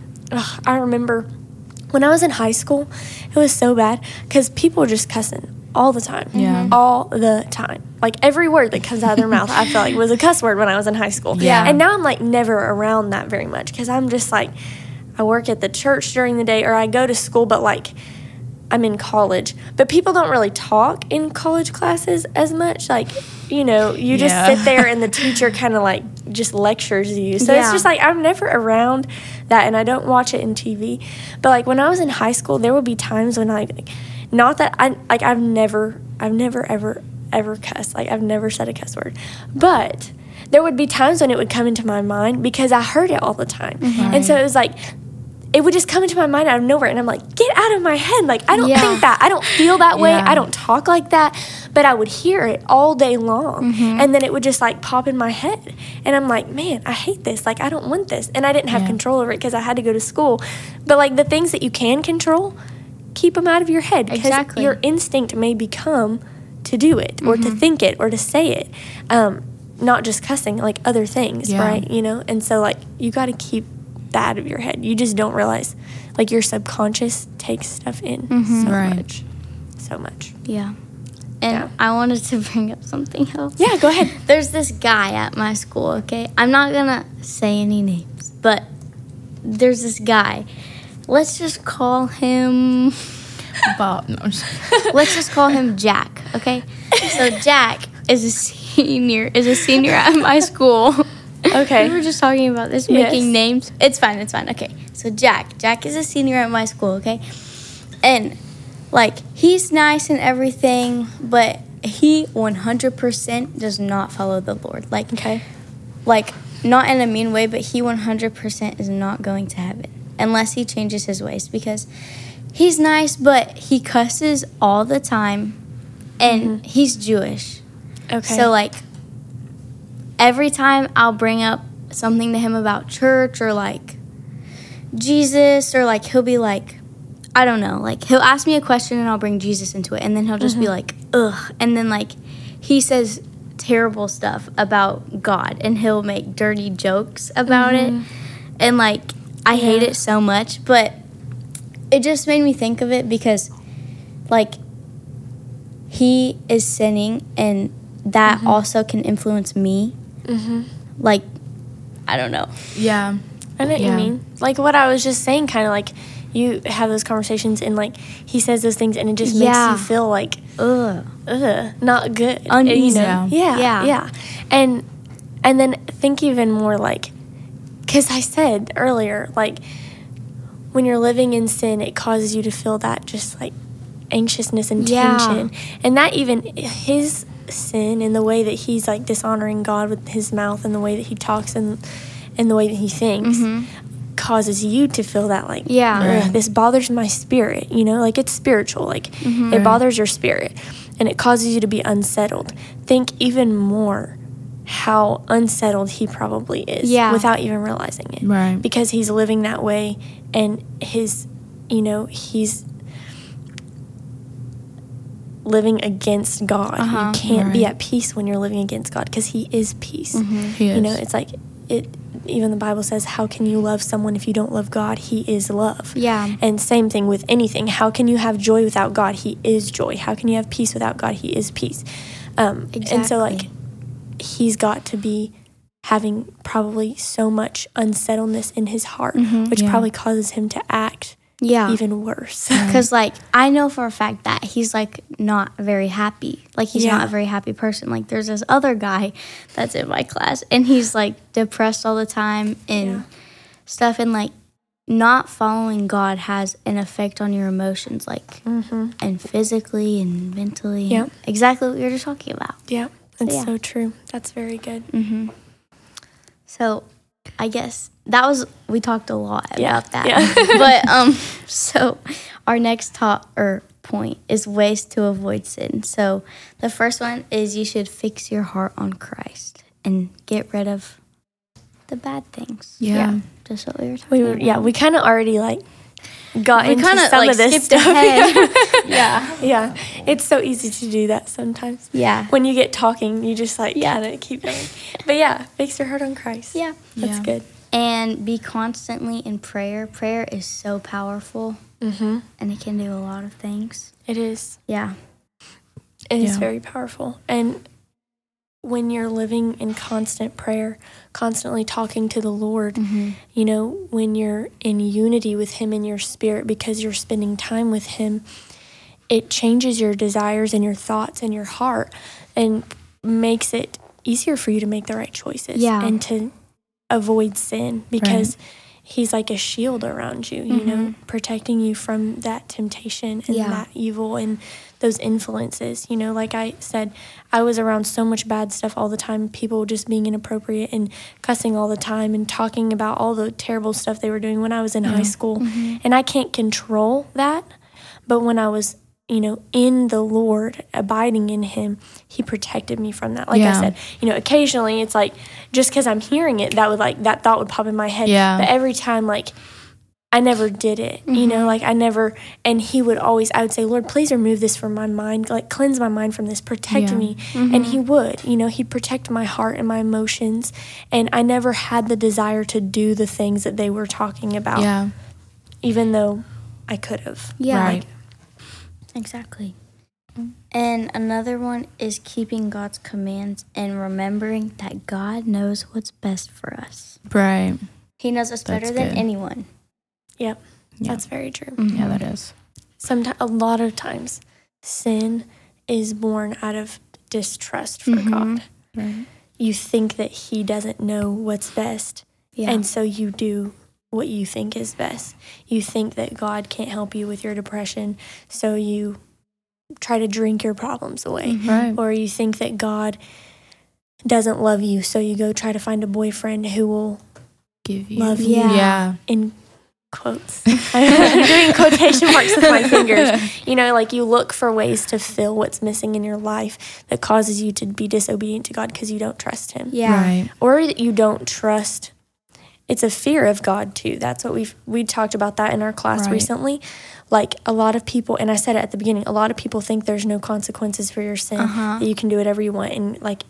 A: I remember when I was in high school, it was so bad because people were just cussing all the time.
C: Yeah.
A: All the time. Like every word that comes out of their mouth, I feel like was a cuss word when I was in high school.
C: Yeah.
A: And now I'm like never around that very much because I'm just like, I work at the church during the day or I go to school, but like I'm in college. But people don't really talk in college classes as much. Like, you just
C: Yeah.
A: sit there and the teacher kind of like just lectures you. So it's
B: Yeah.
A: just like I'm never around that, and I don't watch it in TV. But like when I was in high school, there would be times when not that I've never ever cussed. Like I've never said a cuss word. But there would be times when it would come into my mind because I heard it all the time. And so it was like it would just come into my mind out of nowhere, and I'm like, get out of my head. Like, I don't
B: Yeah.
A: think that. I don't feel that way.
C: Yeah.
A: I don't talk like that. But I would hear it all day long. And then it would just, like, pop in my head. And I'm like, man, I hate this. Like, I don't want this. And I didn't have
C: Yeah.
A: control over it because I had to go to school. But, like, the things that you can control, keep them out of your head. Because
B: Exactly.
A: your instinct may become to do it or to think it or to say it. Not just cussing, like, other things,
C: Yeah.
A: right? And so, like, you got to keep that out of your head. You just don't realize, like, your subconscious takes stuff in so
C: Right.
A: much. So much.
B: Yeah. And
A: Yeah.
B: I wanted to bring up something else.
A: Yeah, go ahead.
B: There's this guy at my school, okay? I'm not gonna say any names, but there's this guy. Let's just call him
C: Bob. No, I'm just
B: let's just call him Jack, okay? So Jack is a senior at my school.
A: Okay.
B: We were just talking about this,
A: Yes.
B: making names. It's fine. Okay. So Jack is a senior at my school, okay? And like he's nice and everything, but he 100% does not follow the Lord. Like
A: Okay.
B: like not in a mean way, but he 100% is not going to heaven unless he changes his ways, because he's nice, but he cusses all the time, and he's Jewish.
A: Okay.
B: So like every time I'll bring up something to him about church or like Jesus, or like he'll be like, I don't know, like he'll ask me a question and I'll bring Jesus into it, and then he'll just be like, ugh, and then like he says terrible stuff about God, and he'll make dirty jokes about it. And, like, I hate it so much, but it just made me think of it because, like, he is sinning, and that also can influence me. Like, I don't know.
C: Yeah.
A: I know what you mean. Like what I was just saying, kind of like you have those conversations and like he says those things and it just makes you feel like, not good.
B: Uneasy.
A: Yeah. And then think even more like, because I said earlier, like when you're living in sin, it causes you to feel that just like anxiousness and tension. And that even his sin and the way that he's like dishonoring God with his mouth and the way that he talks and the way that he thinks causes you to feel that like, this bothers my spirit, you know, like it's spiritual, like it bothers your spirit and it causes you to be unsettled. Think even more how unsettled he probably is without even realizing it.
C: Right.
A: Because he's living that way and his, you know, he's living against God. You can't be at peace when you're living against God because he is peace.
C: He is.
A: You know, it's like even the Bible says, how can you love someone if you don't love God? He is love.
B: Yeah.
A: And same thing with anything. How can you have joy without God? He is joy. How can you have peace without God? He is peace. And so like he's got to be having probably so much unsettledness in his heart, which probably causes him to act even worse.
B: Because, like, I know for a fact that he's, like, not very happy. Like, he's not a very happy person. Like, there's this other guy that's in my class, and he's, like, depressed all the time and stuff. And, like, not following God has an effect on your emotions, like, and physically and mentally.
A: Yeah.
B: Exactly what you were just talking about.
A: Yeah, it's so true. That's very good.
B: So, I guess we talked a lot about that.
A: Yeah.
B: But so our next point is ways to avoid sin. So the first one is you should fix your heart on Christ and get rid of the bad things.
C: Yeah.
B: Just what we were talking about.
A: Yeah, we kind of already like got into some
B: like
A: of this
B: skipped
A: stuff.
B: ahead.
A: Yeah. It's so easy to do that sometimes.
B: Yeah.
A: When you get talking, you just like kind of keep going. But yeah, fix your heart on Christ.
B: Yeah.
A: That's good.
B: And be constantly in prayer. Prayer is so powerful. And it can do a lot of things.
A: It is.
B: Yeah.
A: It is very powerful. And when you're living in constant prayer, constantly talking to the Lord, you know, when you're in unity with him in your spirit because you're spending time with him, it changes your desires and your thoughts and your heart and makes it easier for you to make the right choices and to avoid sin because he's like a shield around you, you know, protecting you from that temptation and that evil and those influences. You know, like I said, I was around so much bad stuff all the time, people just being inappropriate and cussing all the time and talking about all the terrible stuff they were doing when I was in high school. And I can't control that. But when I was, you know, in the Lord, abiding in him, he protected me from that. Like I said, you know, occasionally it's like, just because I'm hearing it, that thought would pop in my head. But every time, like, I never did it, you know, like and he would always, I would say, Lord, please remove this from my mind, like cleanse my mind from this, protect me. And he would, you know, he'd protect my heart and my emotions. And I never had the desire to do the things that they were talking about, even though I could have.
B: Yeah.
C: Right.
B: Exactly. And another one is keeping God's commands and remembering that God knows what's best for us.
C: Right.
B: He knows us better than anyone.
A: Yep. That's very true.
C: Yeah, that is.
A: A lot of times, sin is born out of distrust for God.
C: Right.
A: You think that he doesn't know what's best, and so you do what you think is best. You think that God can't help you with your depression, so you try to drink your problems away.
C: Right.
A: Or you think that God doesn't love you, so you go try to find a boyfriend who will
C: Give you.
A: love you.
C: Yeah.
A: In quotes. I'm doing quotation marks with my fingers. You know, like you look for ways to fill what's missing in your life that causes you to be disobedient to God because you don't trust him.
B: Yeah.
C: Right.
A: Or that you don't trust. It's a fear of God too. That's what we talked about that in our class recently. Like a lot of people, and I said it at the beginning, a lot of people think there's no consequences for your sin, that you can do whatever you want. And like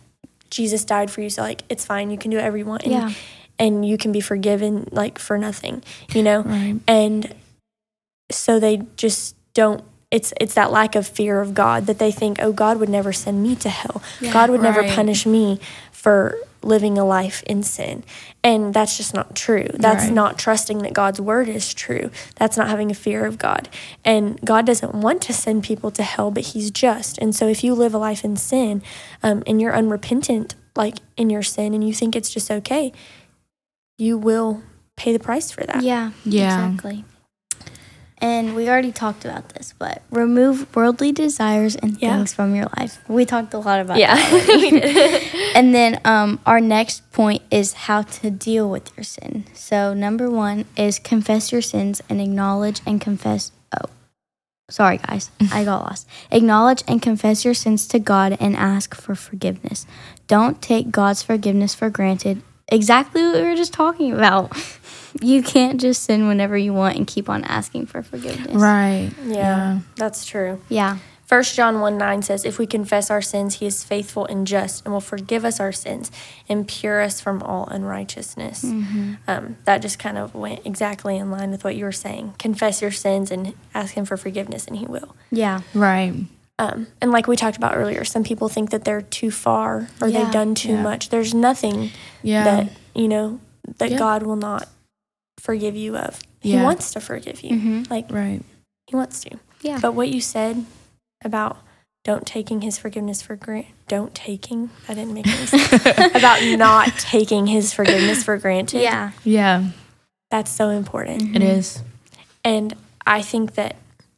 A: Jesus died for you, so like it's fine, you can do whatever you want, and,
B: Yeah.
A: and you can be forgiven like for nothing, you know.
C: Right.
A: And so they just don't. It's that lack of fear of God that they think, oh, God would never send me to hell.
B: Yeah.
A: God would never
C: Right.
A: punish me for living a life in sin. And that's just not true. That's
C: Right.
A: not trusting that God's word is true. That's not having a fear of God. And God doesn't want to send people to hell, but he's just. And so if you live a life in sin, and you're unrepentant, like in your sin, and you think it's just okay, you will pay the price for that.
B: Yeah.
C: Yeah.
B: Exactly. And we already talked about this, but remove worldly desires and
A: Yeah.
B: things from your life. We talked a lot about
A: Yeah.
B: that already. And then our next point is how to deal with your sin. So number 1 is confess your sins and acknowledge and confess. Oh, sorry guys, I got lost. Acknowledge and confess your sins to God and ask for forgiveness. Don't take God's forgiveness for granted. Exactly what we were just talking about. You can't just sin whenever you want and keep on asking for forgiveness.
C: Right.
A: Yeah, that's true.
B: Yeah.
A: 1 John 1:9 says, if we confess our sins, he is faithful and just and will forgive us our sins and pure us from all unrighteousness. That just kind of went exactly in line with what you were saying. Confess your sins and ask him for forgiveness, and he will.
B: Yeah.
C: Right.
A: And like we talked about earlier, some people think that they're too far or
B: Yeah.
A: they've done too
C: Yeah.
A: much. There's nothing
C: Yeah.
A: that, that
C: Yeah.
A: God will not forgive you of. He
C: Yeah.
A: wants to forgive you.
B: Mhm.
A: Like,
C: Right.
A: he wants to.
B: Yeah.
A: But what you said about don't taking his forgiveness for granted, that didn't make any sense. About not taking his forgiveness for granted.
B: Yeah.
C: Yeah.
A: That's so important.
C: It is.
A: And I think that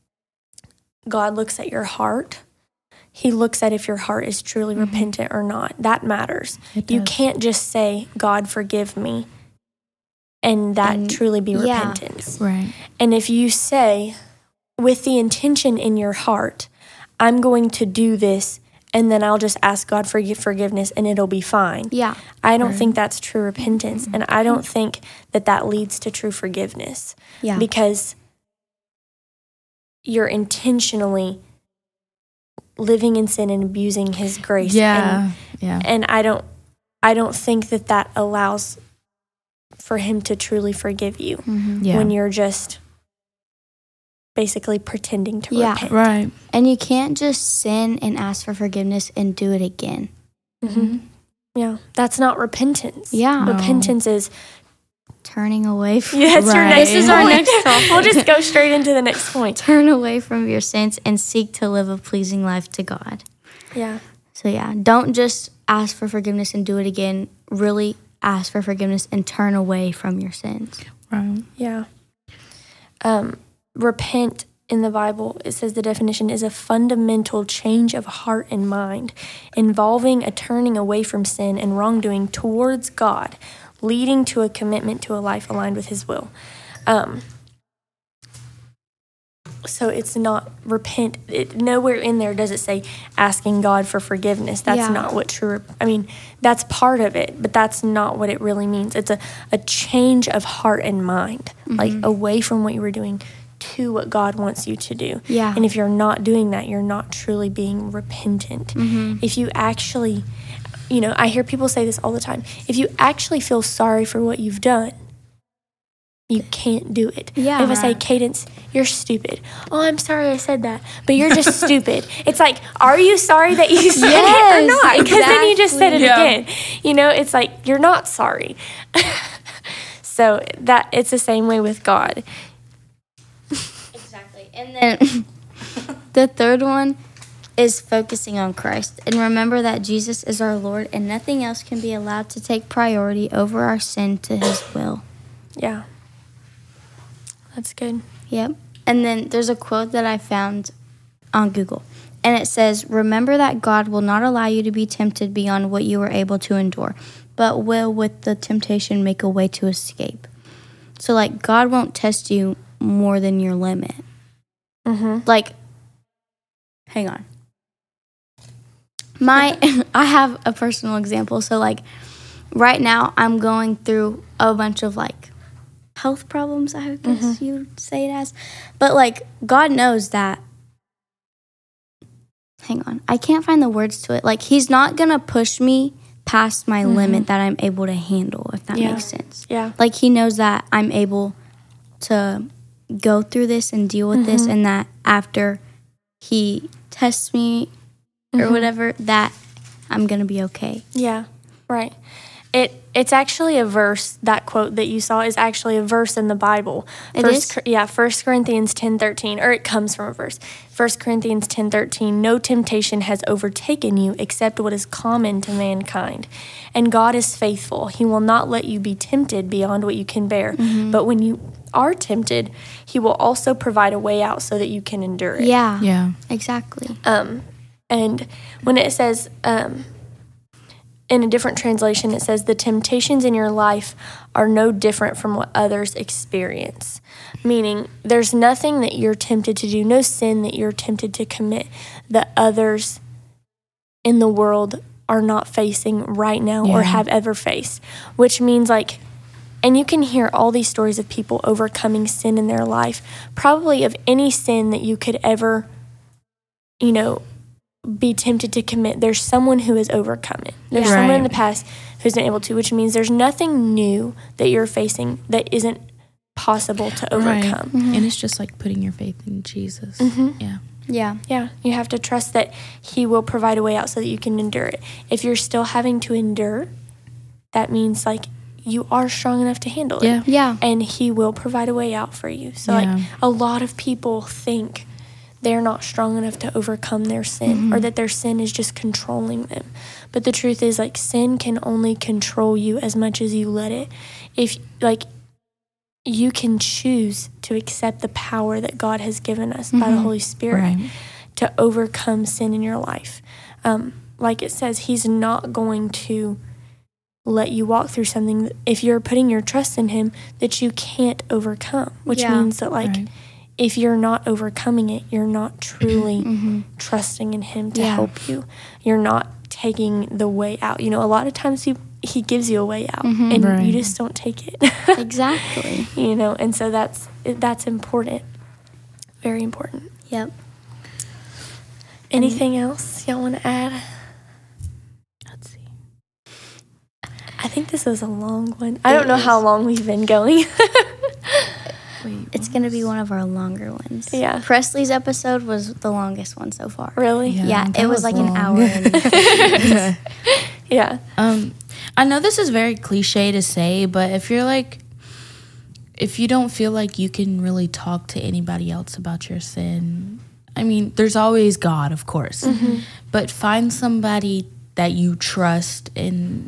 A: God looks at your heart. He looks at if your heart is truly repentant or not. That matters.
C: It
A: You
C: does.
A: can't just say, God, forgive me, and that
B: And-
A: truly be
B: yeah.
A: repentance.
C: Right.
A: And if you say, with the intention in your heart, I'm going to do this, and then I'll just ask God for forgiveness and it'll be fine.
B: Yeah.
A: I don't think that's true repentance. And I don't think that leads to true forgiveness.
B: Yeah.
A: Because you're intentionally living in sin and abusing his grace.
C: Yeah. Yeah.
A: And I don't think that allows for him to truly forgive you
C: Yeah.
A: when you're just basically pretending to
B: Yeah.
A: repent.
C: Right.
B: And you can't just sin and ask for forgiveness and do it again.
A: Mm-hmm. Yeah, that's not repentance.
B: Yeah. No.
A: Repentance is
B: Turning away from
A: that's your
C: Right.
A: next
B: This is our
A: point.
B: next topic.
A: We'll just go straight into the next point.
B: turn away from your sins and seek to live a pleasing life to God.
A: Yeah.
B: So yeah, don't just ask for forgiveness and do it again. Really ask for forgiveness and turn away from your sins.
C: Right.
A: Yeah. Repent in the Bible, it says the definition is a fundamental change of heart and mind, involving a turning away from sin and wrongdoing towards God, leading to a commitment to a life aligned with his will. So it's not repent. Nowhere in there does it say asking God for forgiveness. That's
B: Yeah.
A: not what true. I mean, that's part of it, but that's not what it really means. It's a change of heart and mind, like away from what you were doing to what God wants you to do.
B: Yeah.
A: And if you're not doing that, you're not truly being repentant. If you actually, I hear people say this all the time. If you actually feel sorry for what you've done, you can't do it.
B: Yeah.
A: If I say, Cadence, you're stupid. Oh, I'm sorry I said that, but you're just stupid. It's like, are you sorry that you said it or
B: Yes,
A: not? Because then you just said it
C: exactly.
A: again. It's like, you're not sorry. So that it's the same way with God.
B: Exactly. And then the third one is focusing on Christ. And remember that Jesus is our Lord and nothing else can be allowed to take priority over our sin to his will.
A: Yeah. That's good.
B: Yep. And then there's a quote that I found on Google. And it says, remember that God will not allow you to be tempted beyond what you are able to endure, but will with the temptation make a way to escape. So like God won't test you more than your limit. Like, hang on. I have a personal example. So like right now I'm going through a bunch of like health problems, I guess you'd say it as. But like God knows that. Hang on. I can't find the words to it. Like he's not going to push me past my limit that I'm able to handle, if that
A: Yeah.
B: makes sense.
A: Yeah.
B: Like he knows that I'm able to go through this and deal with this, and that after he tests me or whatever, that I'm going to be okay.
A: Yeah, right. It's actually a verse. That quote that you saw is actually a verse in the Bible.
B: It is?
A: Yeah, 1 Corinthians 10:13, or it comes from a verse. 1 Corinthians 10:13, no temptation has overtaken you except what is common to mankind. And God is faithful. He will not let you be tempted beyond what you can bear. But when you are tempted, he will also provide a way out so that you can endure it.
B: Yeah.
C: Yeah.
B: Exactly.
A: And when it says, in a different translation, it says, the temptations in your life are no different from what others experience. Meaning, there's nothing that you're tempted to do, no sin that you're tempted to commit that others in the world are not facing right now or have ever faced. Which means, like, and you can hear all these stories of people overcoming sin in their life, probably of any sin that you could ever, be tempted to commit. There's someone who has overcome it. There's
B: Yeah.
A: someone in
C: Right.
A: the past who's been able to, which means there's nothing new that you're facing that isn't possible to overcome.
C: And it's just like putting your faith in Jesus. Yeah.
B: Yeah.
A: Yeah, you have to trust that he will provide a way out so that you can endure it. If you're still having to endure, that means like you are strong enough to handle it.
C: Yeah.
B: Yeah.
A: And he will provide a way out for you. So
C: Yeah.
A: like a lot of people think they're not strong enough to overcome their sin or that their sin is just controlling them. But the truth is, like, sin can only control you as much as you let it. If, like, you can choose to accept the power that God has given us by the Holy Spirit
C: Right.
A: to overcome sin in your life. Like it says, he's not going to let you walk through something that, if you're putting your trust in him, that you can't overcome, which
B: Yeah.
A: means that, like,
C: Right.
A: if you're not overcoming it, you're not truly trusting in him to
B: Yeah.
A: help you. You're not taking the way out. A lot of times he gives you a way out, and
C: Right.
A: you just don't take it.
B: Exactly.
A: And so that's important. Very important.
B: Yep.
A: Anything else y'all want to add?
C: Let's see.
A: I think this was a long one. I don't know how long we've been going.
C: Wait.
B: It's going to be one of our longer ones.
A: Yeah.
B: Presley's episode was the longest one so far.
A: Really?
B: Yeah,
C: that
B: it was like
C: long.
B: an hour. And
A: Yeah.
C: I know this is very cliche to say, but if you don't feel like you can really talk to anybody else about your sin, I mean, there's always God, of course, but find somebody that you trust and,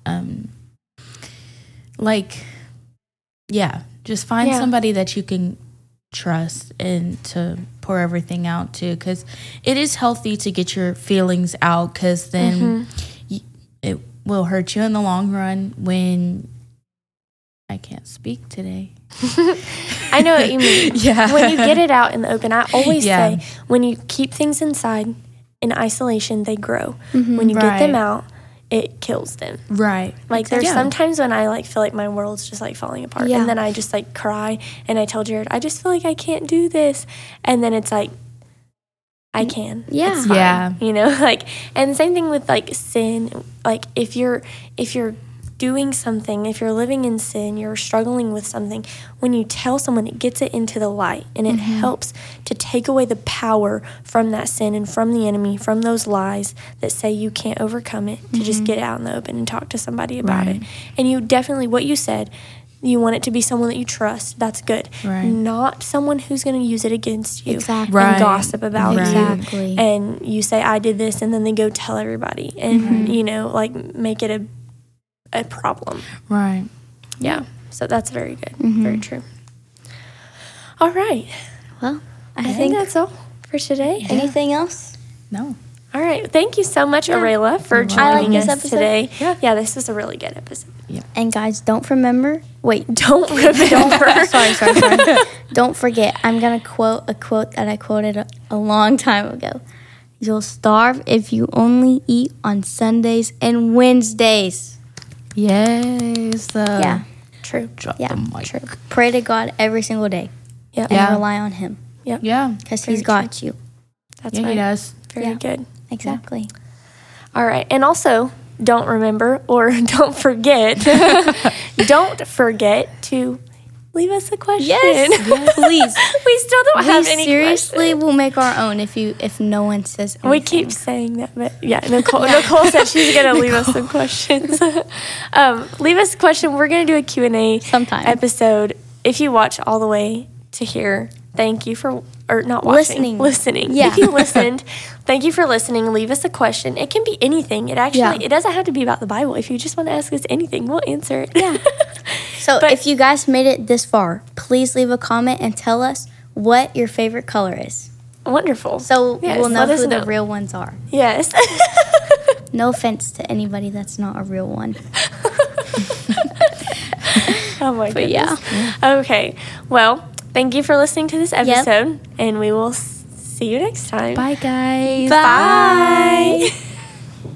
C: just find
A: Yeah.
C: somebody that you can trust and to pour everything out to, because it is healthy to get your feelings out, because then it will hurt you in the long run when I can't speak today.
A: I know what you mean.
C: Yeah.
A: When you get it out in the open, I always
C: Yeah.
A: say, when you keep things inside in isolation, they grow. When you get them
C: Right.
A: out, it kills them.
C: Right.
A: Like there's
C: Yeah.
A: sometimes when I feel like my world's just like falling apart,
B: Yeah.
A: and then I just like cry, and I tell Jared, I just feel like I can't do this, and then it's like, I can.
B: Yeah.
A: It's fine.
C: Yeah.
A: Like, and the same thing with like sin. Like if you're doing something, if you're living in sin, you're struggling with something, when you tell someone, it gets it into the light, and it helps to take away the power from that sin and from the enemy, from those lies that say you can't overcome it, to just get it out in the open and talk to somebody about it.
C: Right.
A: And you definitely, what you said, you want it to be someone that you trust. That's good.
C: Right.
A: Not someone who's going to use it against you
B: Exactly.
A: and
C: Right.
A: gossip about
C: Right.
A: you.
B: Exactly.
A: And you say, I did this, and then they go tell everybody, and like make it a problem.
C: Right.
A: Yeah. So that's very good. Very true. All right.
B: Well,
A: I think
B: think
A: that's all for today.
B: anything else?
C: No.
A: All right. Thank you so much, Arayla, for
B: I like
A: joining
B: this
A: us
B: episode.
A: today. Yeah, this was a really good episode.
B: And guys, don't remember. Wait,
A: Don't remember.
B: sorry. Don't forget. I'm gonna quote a quote that I quoted a long time ago. You'll starve if you only eat on Sundays and Wednesdays.
C: Yes.
B: Yeah,
A: True.
C: Drop
B: yeah,
C: the mic.
B: true. Pray to God every single day
A: Yep.
B: and
C: Yeah.
B: rely on Him
C: Yeah.
B: because
A: Very
B: He's got you.
A: That's
C: Yeah,
A: right.
C: he does.
A: Very
B: Yeah.
A: good.
B: Exactly.
A: All right. And also, don't remember or don't forget, don't forget to leave us a question.
B: Yes, please.
A: We still don't have
B: We
A: any
B: seriously
A: questions.
B: will make our own if no one says anything.
A: We keep saying that, but yeah, Nicole said she's going to leave us some questions. Leave us a question. We're going to do a Q&A
B: Sometime.
A: episode. If you watch all the way to here, thank you for, or not watching. Listening.
B: Yeah.
A: If you listened, thank you for listening. Leave us a question. It can be anything. It doesn't have to be about the Bible. If you just want to ask us anything, we'll answer it.
B: Yeah. So
A: But-
B: if you guys made it this far, please leave a comment and tell us what your favorite color is.
A: Wonderful.
B: So
A: Yes,
B: we'll know
A: let us
B: who
A: know.
B: the real ones are.
A: Yes.
B: No offense to anybody that's not a real one.
A: Oh my
B: But
A: goodness. Okay. Well, thank you for listening to this episode, and we will see you next time.
B: Bye, guys.
A: Bye.